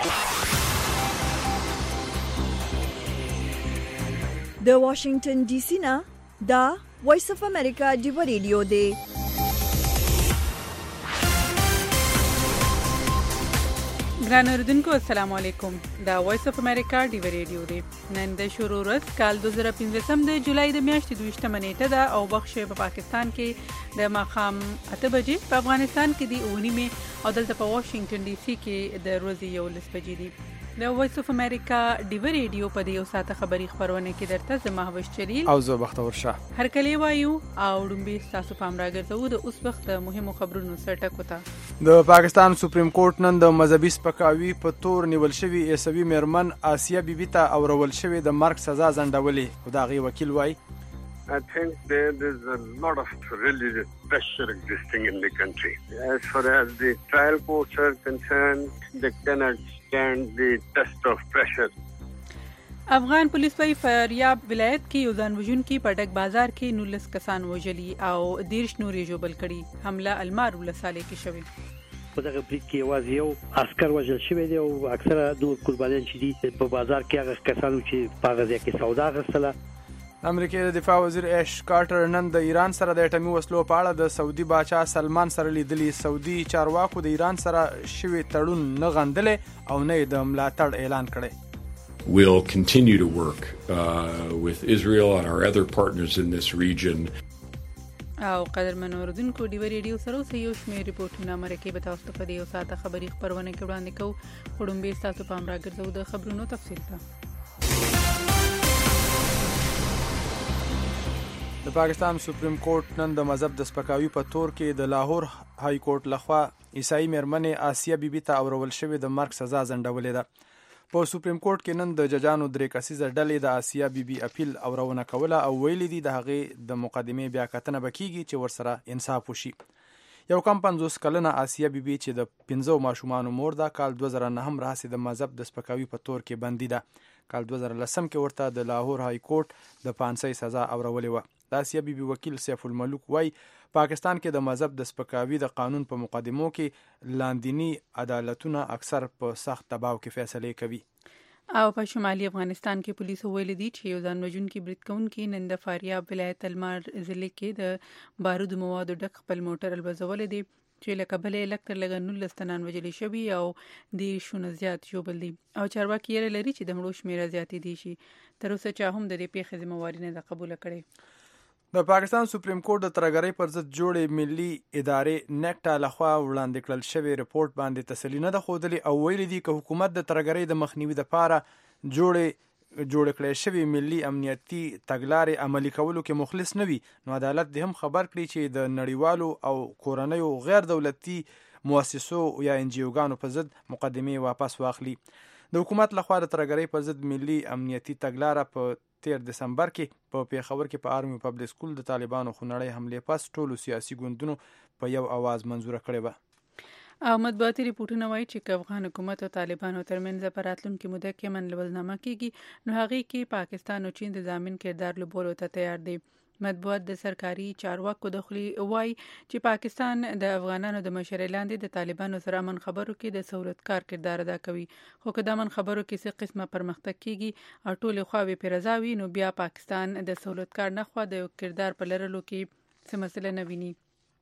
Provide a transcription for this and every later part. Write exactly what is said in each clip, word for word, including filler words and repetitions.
د واشنگټن ډي سي نه دا وایس اف امریکا ډیو ریډیو دی. ګران اوردونکو السلام علیکم. دا وایس اف امریکا ډیو ریډیو دی. نن د شروع ورځ کال دوه زره پنځم د جولای د میاشتې دویشتمه نیټه ده او وخت په پاکستان کې د ماښام اته بجې، په افغانستان کې د اوه نیمې او دلته په واشنگټن ډي سي کې د ورځې یولس بجې دي. د وایس اف امریکا ډیو ریډیو په دې یو ساعته خبري خبرونه کې درته زه مهوش چلیل او زه بختور شاه هر کلی وایو او ډومبي تاسو پام راګرځو د اوس وخت مهمو خبرونو سره ټکو ته. د پاکستان سپریم کورټ نن د مذهبي سپکاوي په تور نیول شوی عیسوي میرمن آسیه بیبي ته اورول شوی د مرګ سزا ځنډولې. خو د هغې وکیل وایي I think there is a lot of religious pressure existing in the country. As far as the trial courts are concerned, they cannot stand the test of pressure. افغان پولیس په فاریاب ولایت کې یو ځانوژونکي په ډک بازار کې نولس کسان وژلي او دیرش نورې ژوبل کړي. حمله المار ولسوالۍ کې شوې. په دغه بریټ کې یوازې یو عسکر وژل شوی دی او اکثره نور قربانیان چې دي په بازار کې هغه کسانو چې په هغه ځای کې سودا اخیستله. امریکای د دفاع وزیر ایش کارټر نن د ایران سره د اټومي وسلو په اړه د سعودي باچا سلمان سره لیدلي. سعودي چارواکو د ایران سره شوی تړون نه غندلې او نه د ملاتړ اعلان کړی. We'll continue to work uh, with Israel and our other partners in this region. او قدرمن اوردونکو ډیو ریډیو سره اوس یو شمېر ریپورټونه مرکه به تاسو ته په دې یو ساعته خبري خبرونه کې وړاندې کوو. خړومبې تاسو پام راګرځو د خبرونو تفصیل ته. د پاکستان سپریم کورټ نن د مذهب د سپکاوي په تور کې د لاهور های کورټ لخوا عیسائی میرمنې آسیه بیبي ته اورول شوی د مرګ سزا ځنډولې ده. په سپریم کورټ کې نن د ججانو درې کسیزه ډلې د آسیه بیبي اپیل اورونه کوله او ویلي دي د هغې د مقدمې بیا کتنه به کیږي چې ورسره انصاف وشي. یو کم پنځوس کلنه آسیه بیبي چې د پنځو ماشومانو مور ده کال دوه زره نهم راهیسې د مذهب د سپکاوي په تور کې بندي ده. کال دوه زره لسم کې ورته د لاهور های کورټ د پانسۍ سزا اورولې وه. د آسیه بیبي وکیل سیف الملوک وایي پاکستان کې د مذهب د سپکاوي د قانون په مقدمو کې لاندینی عدالتونه اکثر په سخت دباو کې فیصلې کوي. او په شمالي افغانستان کې پولیسو ویلي دي چې یو ځانوژونکي برید کوونکي نن د فاریاب ولایت المار ضلع کې د بارودو موادو ډک خپل موټر البزولی دی چې له کبله لږ تر لږه نولس تنان وژلي شوي او دیرشونه زیات ژوبل دي او چارواکي یې لري چې د مړو شمېره زیاتېدی شي. تر اوسه چا هم د دې پیښې ذمهواري نه ده قبوله کړې. د پاکستان سپریم کورټ د ترهګرۍ پر ضد جوړې ملي ادارې نیکټا لخوا وړاندې کړل شوی رپورټ باندې تسلي نه ده ښودلې او ویلي دي که حکومت د ترهګرۍ د مخنیوي لپاره جوړې جوړ کړی شوی ملي امنیتي تګلارې عملي کولو کې مخلص نه وي نو عدالت دې هم خبر کړي چې د نړیوالو او کورنیو غیر دولتي مؤسسو یا ان جی اوګانو په ضد مقدمې واپس واخلي. د حکومت لخوا د ترهګرۍ پر ضد ملي امنیتي تګلاره په تیر دسمبر کې په پیښور کې په آرمي پبلک سکول د طالبانو خونړۍ حملې پس ټولو سیاسي ګوندونو په یو اواز منظوره کړې وه. او مطبوعاتي ریپورټونه وایي چې که افغان حکومت او طالبانو ترمنځ په راتلونکي موده کې امن لوزنامه کیږي نو هغې کې پاکستان او چین د ضامن کردار لوبولو ته تیار دی. مطبوعات د سرکاري چارواکو د خولې وایي چې پاکستان د افغانانو د مشرۍ لاندې د طالبانو سره امن خبرو کې د سهولتکار کردار ادا کوي. خو که د امن خبرو کې څه قسمه پرمختګ کیږي او ټولې خواوې پرې رضا وي نو بیا پاکستان د سهولتکار نخوا د یو کردار په لرلو کې څه مسله نه ویني.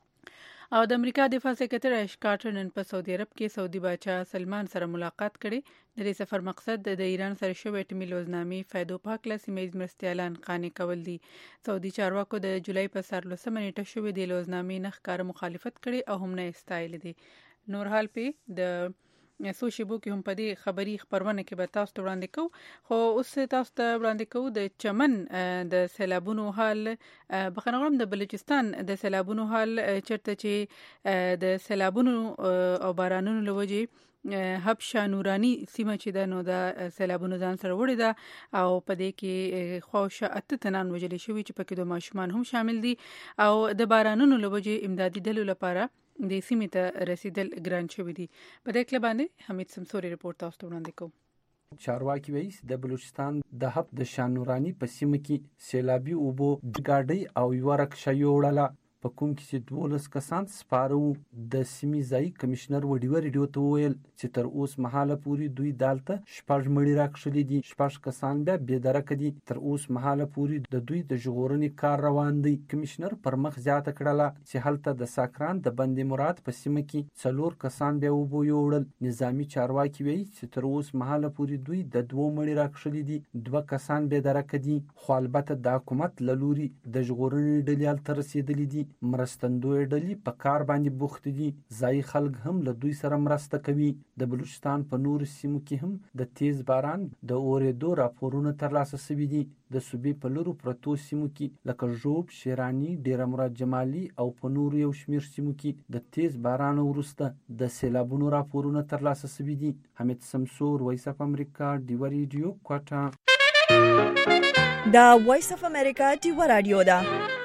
او د امریکا دفاع سکرټر ایش کارټر نن په سعودي عرب کې سعودي باچا سلمان سره ملاقات کړي. د دې سفر مقصد د ایران سره شوی اټومي لوزنامې فایدو په هکله سیمه ییز مرستې اعلان قانع کول دي. سعودي چارواکو د جولای په څوارلسمه نیټه شوې د لوزنامې نه ښکاره مخالفت کړي او هم نه یې ستایلې دي. نور حال په د څو شیبو کې هم په دې خبري خبرونه کې به تاسو ته وړاندې کوو. خو اوس تاسو ته وړاندې کوو د چمن د سیلابونو حال. بخښنه غواړم د بلوچستان د سیلابونو حال چېرته چې د سیلابونو او بارانونو له وجې حبشه نوراني سیمه چې ده نو د سیلابونو ځان سره وړې ده او په دې کې خواوشا اته تنان وژلي شوي چې پکې دوه ماشومان هم شامل دي او د بارانونو له وجې امدادي ډلو لپاره د سیمې ته رسیدل ګران شوي دي. په دې کله باندې حمید سمسوري رپورټ تاسو ته وړاندې کوو. چارواکي وایي د بلوچستان د حب د شانورانی په سیمه کې سیلابي اوبو د ګاډۍ او یوه رکشه یوړله په کوم کې چې دولس کسان سپاره وو. د سیمې ځایي کمشنر وډیو ریډیو ته وویل چې تر اوس مهاله پورې دوی دالته شپږ مړي راکښلي دي، شپږ کسان بیا بېدرکه دي. تر اوس مهاله پورې د دوی د ژغورنې کار روان دی. کمشنر پر مخ زیاته کړله چې هلته د ساکران د بند مراد په سیمه کې څلور کسان بیا اوبو یوړل. نظامي چارواکي وایي چې تر اوس مهاله پورې دوی د دوو مړي راکښلي دي، دوه کسان بېدرکه دي. خو البته د حکومت له لوري د ژغورنې ډلې هلته رسېدلي دي. مرستندویه ډلې په کار باندې بوخت دي. ځایي خلک هم له دوی سره مرسته کوي. د بلوچستان په نورو سیمو کې هم د تیز باران د اورېدو راپورونه ترلاسه شوي دي. د صوبې په لورو پرتو سیمو کې لکه ژوب، شیراني، ډیره مراد جمالي او په نورو یو شمېر سیمو کې د تیز باران وروسته د سیلابونو راپورونه ترلاسه شوي دي. حمید سمسور، وایس اف امریکا، ډیوه ریډیو، کوټه. دا وایس اف امریکا ډیوه رادیو ده.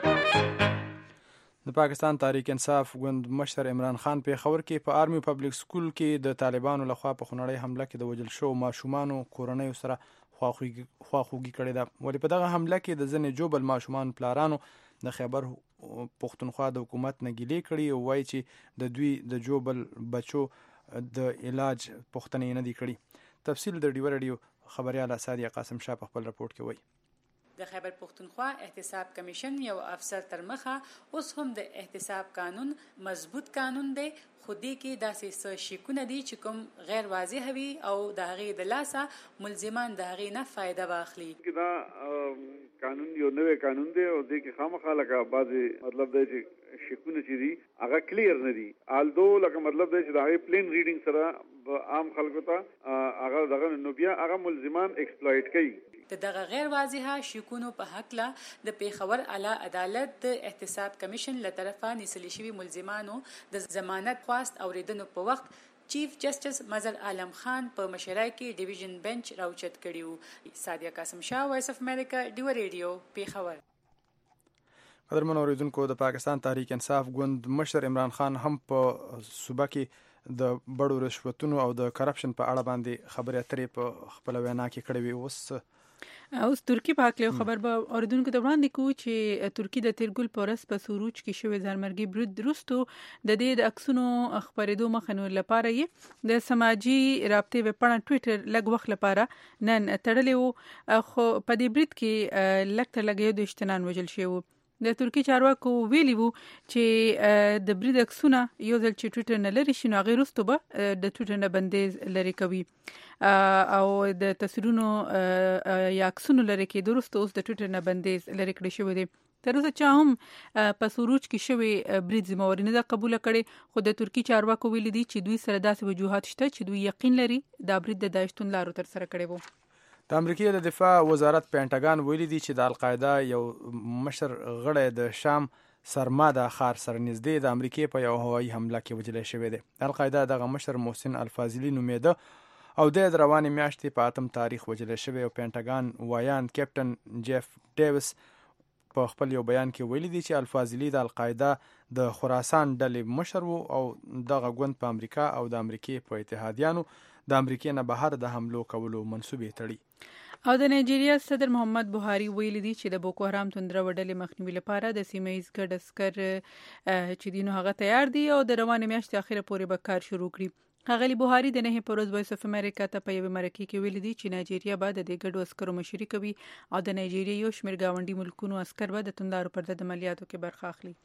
د پاکستان تحریک انصاف ګوند مشر عمران خان په خبر کې په آرمي پبلک سکول کې د طالبانو لخوا په خونړۍ حمله کې د وژل شوو ماشومانو کورنیو سره خواخوږي کړې ده. ولې په دغه حمله کې د ځینې جوبل ماشومان پلارانو د خیبر پښتونخوا د حکومت نه ګیلې کړي او وایي چې د دوی د جوبل بچو د علاج پوښتنې نه دي کړي. تفصیل د ډیوه رادیو خبريال سادیه قاسم شاه په خپل راپورټ کې وایي. د خیبر پښتونخوا احتساب کمیشن یو افسر تر مخه اوس هم د احتساب قانون مضبوط قانون دی، خو دې کې داسې څه شکونه دي چې کوم غیر واضح وي او د هغې د لاسه ملزمان د هغې نه فایده واخلي. دا قانون یو نوی قانون دی او دې کې خامخا لکه بعضې مطلب دی چې شکونه چې دي هغه کلیر نه دي. آلدو لکه مطلب دی چې د هغې پلین ریډینګ سره عام خلکو ته هغه دغه نو بیا هغه ملزمان ایکسپلایټ کوي. د دغه غیر واضحه شکونو په حق له د پیښور اعلی عدالت د احتساب کمیشن له طرفه نیسلی شوي ملزمانو د ضمانت خواست اوریدنو په وخت چیف جسټس مظهر عالم خان په مشرۍ کې ډیویژن بنچ راوچت کړي وو. سادیه قاسم شاه، وایس اف امریکا، ډیوه ریډیو، پیښور. قدرمن اوریدونکو، د پاکستان تحریک انصاف ګوند مشر عمران خان هم په صوبه کې د بړو رشوتونو او د کرپشن په اړه باندې خبرې اترې په خپل وینا کې کړې وي. اوس اوس ترکی په حق له خبر به اوریدونکو ته وړاندې کوو چې ترکی د تیرګل پورس په سوروج کې شوی ځانمرګي برید وروسته د دې د عکسونو خبرېدو مخنیوي لپاره یې د سماجی رابطې وپاڼه ټوئیټر لږ وخت لپاره نن تړلې وو، خو په دې برید کې لږ تر لږه یو دېرش وژل شوي وو. د ترکی چارواکو ویلي وو چې د برید عکسونه یو ځل چې ټوئیټر نه لري شي نو هغې وروسته به د ټوئیټر نه بندیز لرې کوي او د تصویرونو یا عکسونو لرې کېدو وروسته اوس د ټوئیټر نه بندیز لرې کړی شوی دی. تر اوسه چا هم په سوروج کې شوی برید ذمهواري نه ده قبوله کړې، خو د ترکی چارواکو ویلي دي چې دوی سره داسې وجوهات شته چې دوی یقین لري دا برید د داعش لارو تر سره کړی وو. د امریکای د دفاع وزارت پینټاګان ویلي دي چې د القاعده یو مشر غړی د شام سرماده ښار سره نږدې د امریکای په یو هوایي حمله کې وژل شوی دی. القاعده دغه مشر محسن الفاضلي نومیده او د روانې میاشتې په اتم تاریخ وژل شوی او پینټاګان وایان کیپټن جیف ډیویس په خپل یو بیان کې ویلي دي چې الفاضلي د القاعده د خراسان ډلې مشر وو او دغه ګوند په امریکا او د امریکای په اتحادیانو د امریکای نه بهر د حملو کولو منسوبې تړي. او د نایجیریا صدر محمد بوهاری ویلي دي چې د بوکو حرام توندره وډلې مخنیوي لپاره د سیمه ایز ګډ عسکر چې دینو هغه تیار دي او د روانې میاشتې اخیره پورې به کار شروع کړي. ښاغلي بوهاری د نهې په ورځ وایس اف امریکا ته په یوې مرکې کې ویلي دي چې نایجیریا به د دې ګډو عسکرو مشري کوي او د نایجیریا یو شمېر ګاونډي ملکونو عسکر به د توندارو پر ضد عملیاتو کې برخه اخلي.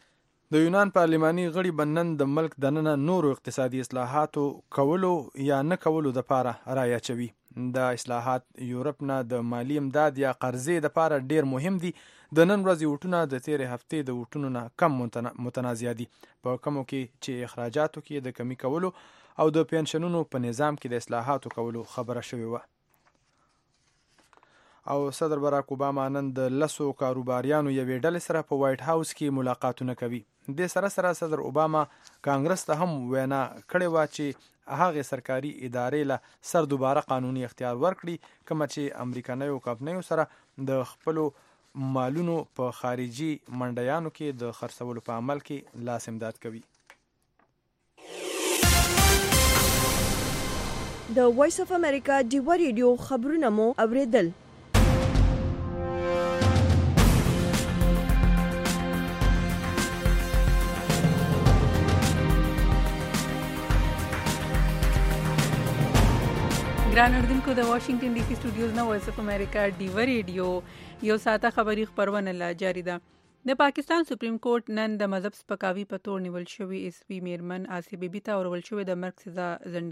د یونان پارلماني غړي بنن د ملک دننه نورو اقتصادي اصلاحاتو کولو یا نه کولو د پاره رایه چوي. دا اصلاحات یورپ نه د مالی امداد یا قرضې د پاره ډیر مهم دي. د نن ورځې وټونه د تیرې هفتې د وټونو نه کم متنازع دي، په کومو کې چې اخراجاتو کې د کمی کولو او د پنشنونو په نظام کې د اصلاحاتو کولو خبره شوې وه. او صدر باراک اوباما نن د لسو کاروباریانو یوې ډلې سره په وایټ هاوس کې ملاقاتونه کوي. د سره سره صدر اوباما کانګرس ته هم وینا کړې وه چې هغه سرکاري ادارې له سر دوباره قانوني اختیار ورکړي کوم چې امریکایي کمپنیو سره د خپلو مالونو په خارجي منډیانو کې د خرڅولو په عمل کې لاس امداد کوي. د وایس اف امریکا ډیوه ریډیو خبرونه مو اوریدل. ګران اردوونکو د واشنگټن ډي سي سټوډیوز نه وایس اف امریکا ډیو ریډیو یو ساته خبری خبرونه لا جاری ده. د پاکستان سپریم کورټ نن د مذهب سپکاوي په تور نیول شوی اس پی میرمن آسیه بیبي ته اورول شوی د مرګ سزا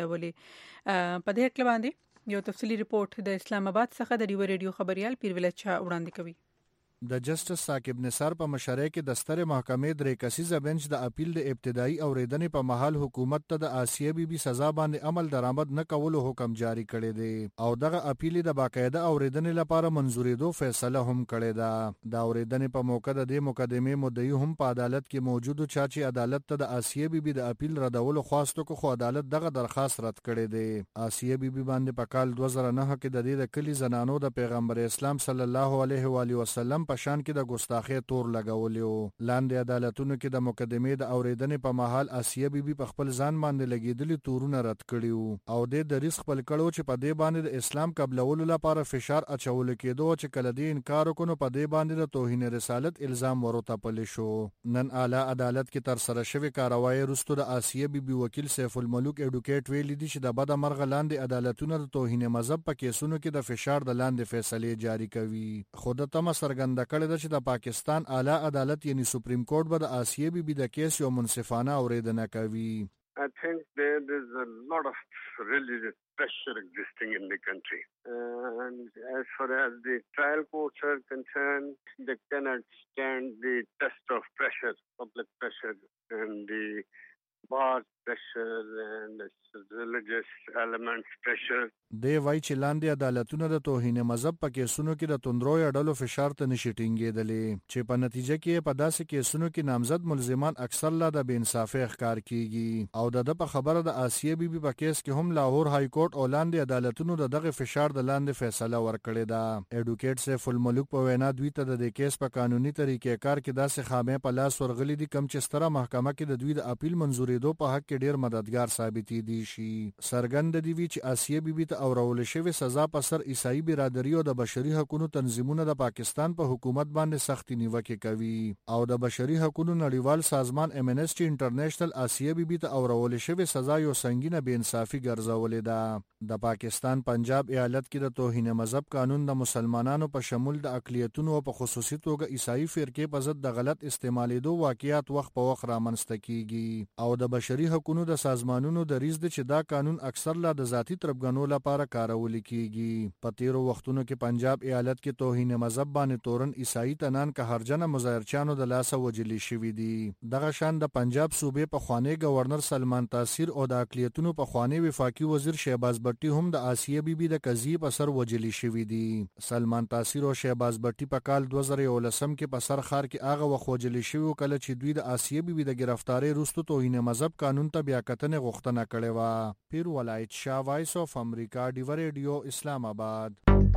ځنډولې. په دې اړه باندې یو تفصیلی ریپورت د اسلام آباد څخه د ډیو ریډیو خبريال پیرول چا وړاندې کوي. د جسټس ثاقب نثار په مشرۍ کې د ستر محکمې درې کسیزه بنچ د اپیل د ابتدایي اوریدنې په محل حکومت ته د آسیه بیبي سزا باندې عمل درآمد نه کولو حکم جاری کړی دی او دغه اپیل د باقاعده اوریدنې لپاره منزورېدو فیصله هم کړې ده. د اوریدنې په موقع د دې مقدمې مدعي هم په عدالت کې موجود چا چې عدالت ته د آسیه بیبي د اپیل ردولو خواستو کو خو عدالت دغه درخواست رد کړی دی. آسیه بیبي باندې په کال دوه زره نه کې د دې د کلی زنانو د پیغمبر اسلام صلی الله علیه و علیه وسلم په شان کې د ګستاخی تور لګولیو. لاندې عدالتونو کې د مقدمې د اوریدنې په محل آسیه بیبي په خپل ځان باندې لګیدلي تورونه رد کړیو او د د ریسک خپل کړو چې په دې باندې د اسلام قبلولو لپاره فشار اچول کېدو چې کله دې انکار وکړو په دې باندې د توهین رسالت الزام ورته شو. نن اعلی عدالت کې تر سره شوی کاروایی وروسته د آسیه بیبي وکیل سیف الملوک ایډوکیټ ویلي دي چې د بد مرغ لاندې عدالتونو د توهین مذهب په کیسونو کې د فشار د لاندې فیصله جاری کوي. خود ته څرګنده کړې چې د پاکستان اعلی عدالت یعنی سپریم کورټ به د آسیه بیبي د کیس یو منصفانه اوریدنه کوي. I think there is a lot of religious pressure existing in the country. Uh, and as far as the trial courts are concerned, they cannot stand the test of pressure, public pressure, and the bar pressure and the religious elements pressure. دی وای چې لاندې عدالتونه د توهین مذهب په کیسونو کې د توندروي اډلو فشار ته نشي ټینګېدلې چې په نتیجه کې په داسې کیسونو کې نامزد ملزمان اکثر لا د بې انصافۍ ښکار کیږي او د په خبره د آسیه بیبي په کیس کې هم لاهور های کورټ او لاندې عدالتونو د دغه فشار د لاندې فیصله ورکړې ده. ایډوکیټ سیف الملوک په وینا دوی ته د کیس په قانوني طریقې کار کې داسې خامې په لاس ورغلي دي کم چې ستره محکمه کې د دوی د اپیل منزورېدو په حق کې ډیر مددگار ثابتې دي شي. سرګند دی وی چې آسیه بیبي ته اورول شوی سزا په سر عیسائی برادری او د بشري حقوقو تنظیمونه د پاکستان په حکومت باندې سختي نیوکه کوي او د بشري حقوقو نړیوال سازمان امنسټي انټرنیشنل آسیه بیبي ته اورول شوی سزا یو سنگینه بے انصافي ګرځولې ده. د پاکستان پنجاب ایالت کې د توهین مذهب قانون د مسلمانانو په شمول د اقلیتونو او په خصوصي توګه عیسائی فرقې په ضد د غلط استعمالېدو واقعیات وخت په وخت رامنځته کیږي او د بشري حقوقو د سازمانونو د ریز د چې دا قانون اکثر لا د ذاتی تربګنو لپاره کارول کیږي. په تیرو وختونو کې پنجاب ایالت کې توهین مذهب باندې تورن عیسائی تنان که هرجنه مظاهرچیانو د لاسه وجلی شوی دي. دغه شان د پنجاب صوبې په خوانی گورنر سلمان تاثیر او د اقلیتونو په خوانی وفاقي وزیر شهباز بټي هم د آسیه بیبي د قضیې په سر وجلی شوی دي. سلمان تاثیر او شهباز بټي په کال دوه زره یولسم کې په سر خار کې هغه وخت وجلی شوی کله چې دوی د آسیه بیبي د گرفتاری وروسته توهین مذهب قانون ته بیا کتنې غوښتنه کړې و. پیر ولایت شاه وایس اف امریکا ډیو ریډیو اسلام آباد.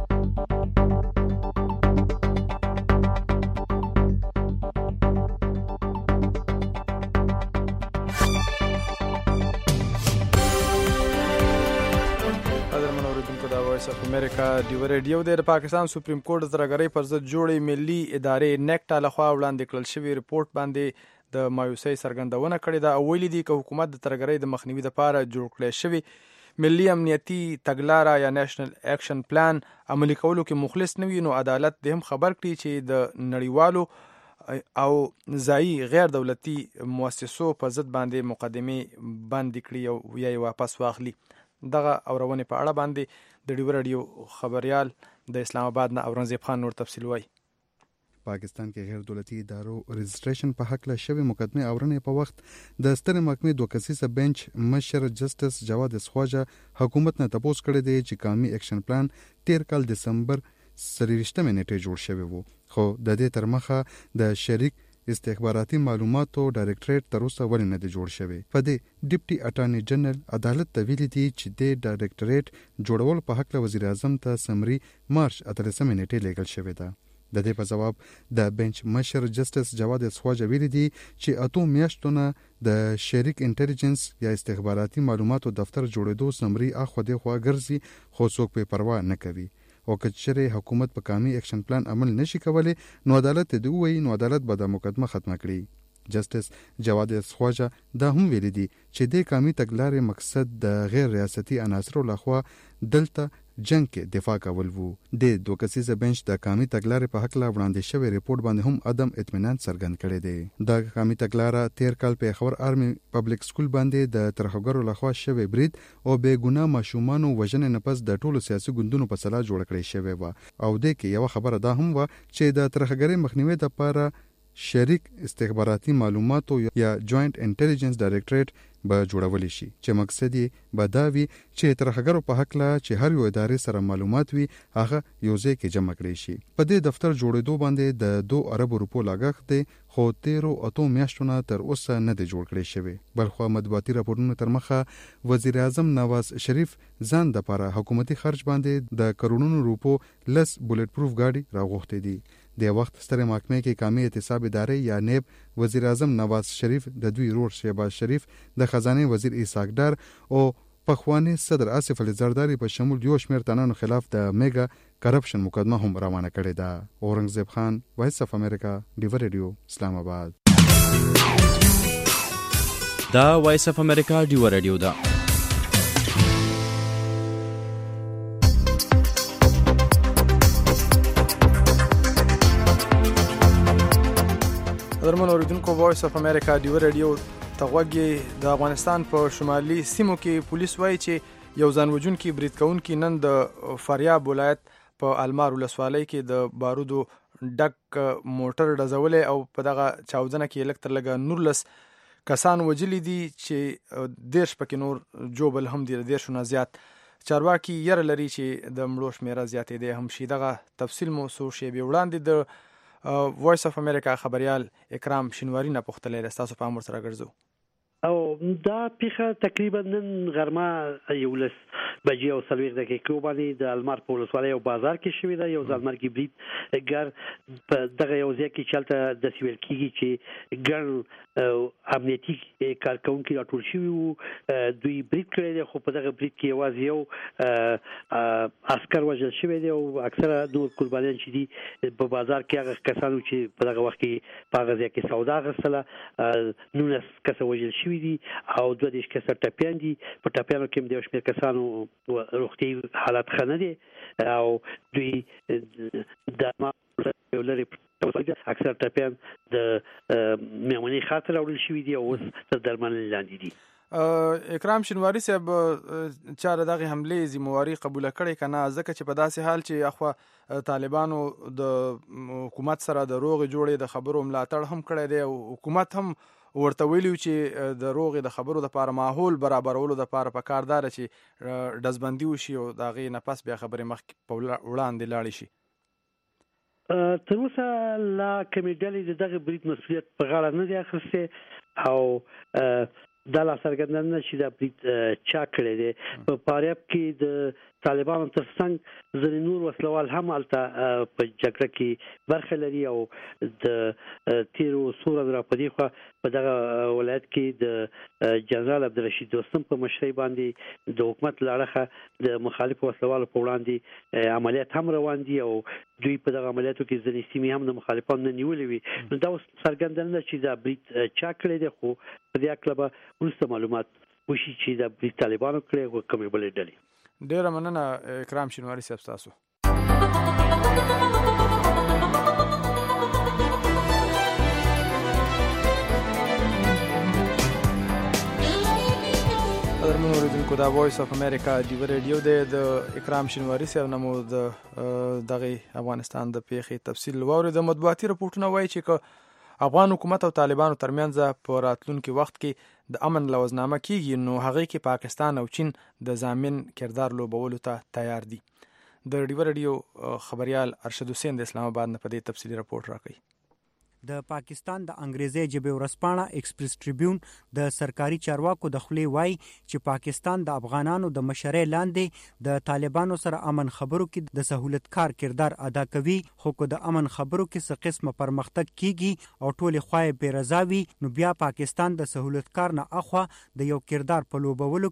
وایس اف امریکا ډیو ریډیو د پاکستان سپریم کورټ د ترګری پر ضد جوړې ملي ادارې نیکټا لخوا وړاندې کړل شوی ریپورت باندې د مایوسۍ څرګندونه کړې ده او ویلي دي چې حکومت د ترګری د مخنیوي لپاره جوړ کړی شوی ملي امنیتي تګلاره یا نېشنل اکشن پلان عملي کولو کې مخلص نه وي نو عدالت د هم خبر کړي چې د نړیوالو او ځایي غیر دولتي مؤسسو په ضد باندې مقدمه باندې کړي او یا واپس واخلي. دغه اورونه په اړه باندې د ډیو ریډیو خبريال د اسلام آباد نه اورنګزیب خان نور تفصیل وایي. پاکستان کې غیر دولتي ادارو رجسټریشن په حق له شوی مقدمه اورنې په وخت د ستر محکمې دوه کسیزه بنچ مشر جسټس جواد اسخواجه حکومت نه تپوس کړی دی چې قومي اکشن پلان تیر کال دسمبر سریشتمه نیټه جوړ شوی وو خو د دې تر مخه د شریک استخباراتي معلوماتو ډایریکټریټ تر اوسه ولې نه دی جوړ شوی. په دې ډیپټي اټارنی جنرال عدالت ته ویلي دي چې د ډایریکټریټ جوړول په حق له وزیر اعظم ته سمري مارچ اتلسمه نیټه لیږل شوی ده. د دې په جواب د بنچ مشر جسټس جواد اسخواجه ویلي دي چې اتو میاشتو نه د شریک انټيليجنس یا استخباراتي معلوماتو دفتر جوړېدو سمري اخو د خوا ګرځي خو څوک په پروا نه کوي او کچره حکومت په قومي اکشن پلان عمل نشي کولای نو عدالت دی وایي نو عدالت به د مقدمه ختمه کړي. جسټس جواد اسخواجه دا هم ویلي دي چې د قومي تګلارې مقصد د غیر ریاستي عناصرو لخوا دلته جنگ کې دفاع کول وو. د دوه کسیزه بنچ د قومي تګلارې په حق لا وړاندې شوی ریپورت باندې هم عدم اطمینان څرګند کړی دی. د قومي تګلارې تیر کال په خبر آرمي پبلک سکول باندې د ترهګرو لخوا شوی برید او بې ګناه ماشومان وژنې نه پس د ټولو سیاسي ګوندونو په سلا جوړ کړی شوی و. او د کې یو خبره دا هم و چې د ترهګرۍ مخنیوي لپاره شریک استخباراتي معلوماتو یا جوائنٹ انټيليجنس ډایریکټریټ به جوړول شي چې مقصد یې به دا وي چې ترهګرو په حق لا چې هر یو ادارې سره معلومات وي هغه یو ځای کې جمع کړي شي. په دې دفتر جوړېدو باندې د دوه ارب روپو لاګښت دی خو تیرو اتو میاشتونه تر اوسه نه دی جوړ کړی شوی. بلخو مطبوعاتي راپورونو تر مخه وزیر اعظم نواز شریف ځان د لپاره حکومتي خرج باندې د کروڑونو روپو لس بولټ پروف گاډي راغوښتي دي. د وخت ستره محکمه کې قومي احتساب ادارې یا نیب وزیر اعظم نواز شریف د دوی رور شهباز شریف د خزانه وزیر اسحاق ډار او پخوانی صدر آصف علي زرداری په شمول یو شمېر تنانو خلاف د میګا کرپشن مقدمه هم روانه کړې ده. اورنګزیب خان، وایس اف امریکا، ډیو ریډیو، اسلام آباد. دا وایس اف امریکا ډیو ریډیو ده. درمن اوریدونکو وایس اف امریکا ډیو ریډیو تغوږی د افغانستان په شمالي سیمو کې پولیس وایي چې یو ځانوژونکي برید کوونکي نن د فاریاب ولایت په المار ولسوالۍ کې د بارودو ډک موټر ډزولې او په دغه چاودنه کې لږ تر لږه نورلس کسان وجلي دي چې دیرش پکې نور جوبل هم دي دیرشو نه زیات. چارواکي یره لري چې د مړو شمېره زیاتې دی هم شي. دغه تفصیل مو څو شېبې وړاندې د وایس اف امریکا خبريال اکرام شینواری نه پوښتلې ده. تاسو په امر سره ګرځو. او دا پیخه تقریبا نن غرمه یو لس بجې او څلوېښت دقیقې باندې د المار په ولسوالۍ او بازار کې شوې ده. یو ځانمرګي برید ګر په دغه یو ځای کې چلته د سیول کېږي چې ګڼ امنیتي کارکونکي راټول شوي وو. دوی برید کړی دی خو په دغه برید کې یوازې یو عسکر وژل شوی دی او اکثره نور قربانیان چې دي په بازار کې هغه کسانو چې په دغه وخت کې په هغه ځای کې سودا اخیستله نولس کسه وژل شوي دي او دوه دېرش کسه ټپیان دي. په ټپیانو کې هم د یو شمېر کسانو روغتیايي حالت ښه نه دي او دوی د لري اکثر ټپیان د میمونې خاطر راوړل شوي دي او اوس تر درملنې لاندې دي. اکرام شینواری صاحب چاره دغه حمله ذمہواری قبول کړي کنه ځکه چې په داسې حال چې اخو طالبانو د حکومت سره د روغ جوړې د خبرو ملاتړ هم کړی دی او حکومت هم ورته ویلو چې د روغې د خبرو د لپاره ماحول برابرولو د لپاره پکاردار چې دزبندي وشي او د هغې نه پس بیا خبرې مخکې په وړاندې لاړې شي. تر اوسه لا کومې ډلې د دغه برید مسؤلیت په غاړه نه دی اخیستی او دا لا څرګندونه چې دا برید چا کړی دی. په فاریاب کې د طالبانو تر څنګ ځینې نور وسلوال هم هلته په جګړه کې برخه لري او د تیرو څو ورځو راپدې خوا په دغه ولایت کې د جنرال عبدالرشید دوستم په مشرۍ باندې د حکومت له اړخه د مخالفو وسلوالو په وړاندې عملیات هم روان دي او دوی په دغه عملیاتو کې ځینې سیمې هم د مخالفانو نه نیولې وي. نو دا اوس څرګندونه ده چې دا برید چا کړی دی خو په دې هکله به وروسته معلومات وشي چې دا برید طالبانو کړی او کومې بلې ډلې. ډیره مننه اکرام شینواری صاحب تاسو. درمن اوریدونکو دا وایس اف امریکا ډیو ریډیو دی. د اکرام شینواری صاحب نه مو د دغه افغانستان د پیښې تفصیل واورید. د مطبوعاتي رپورټونه وایي چې که افغان حکومت او طالبانو ترمنځ په راتلونکي وخت کې د امن لوزنامه کیږي نو هغه کې پاکستان او چین د ضامن کردار لوبولو ته تیار دي. د ډیو ریډیو خبريال ارشد حسین د اسلام آباد نه په دې تفصیلی رپورټ راکړي. د پاکستان د انګریزي ژبې ورځپاڼه ایکسپریس ټریبیون د سرکاري چارواکو د خولې وایي چې پاکستان د افغانانو د مشرۍ لاندې د طالبانو سره امن خبرو کې د سہولتکار کردار ادا کوي خو که د امن خبرو کې څه قسمه پرمختګ کیږي او ټولې خواې بې رضا وي نو بیا پاکستان د سہولتکار نه اخوا د یو کردار په لوبولو کې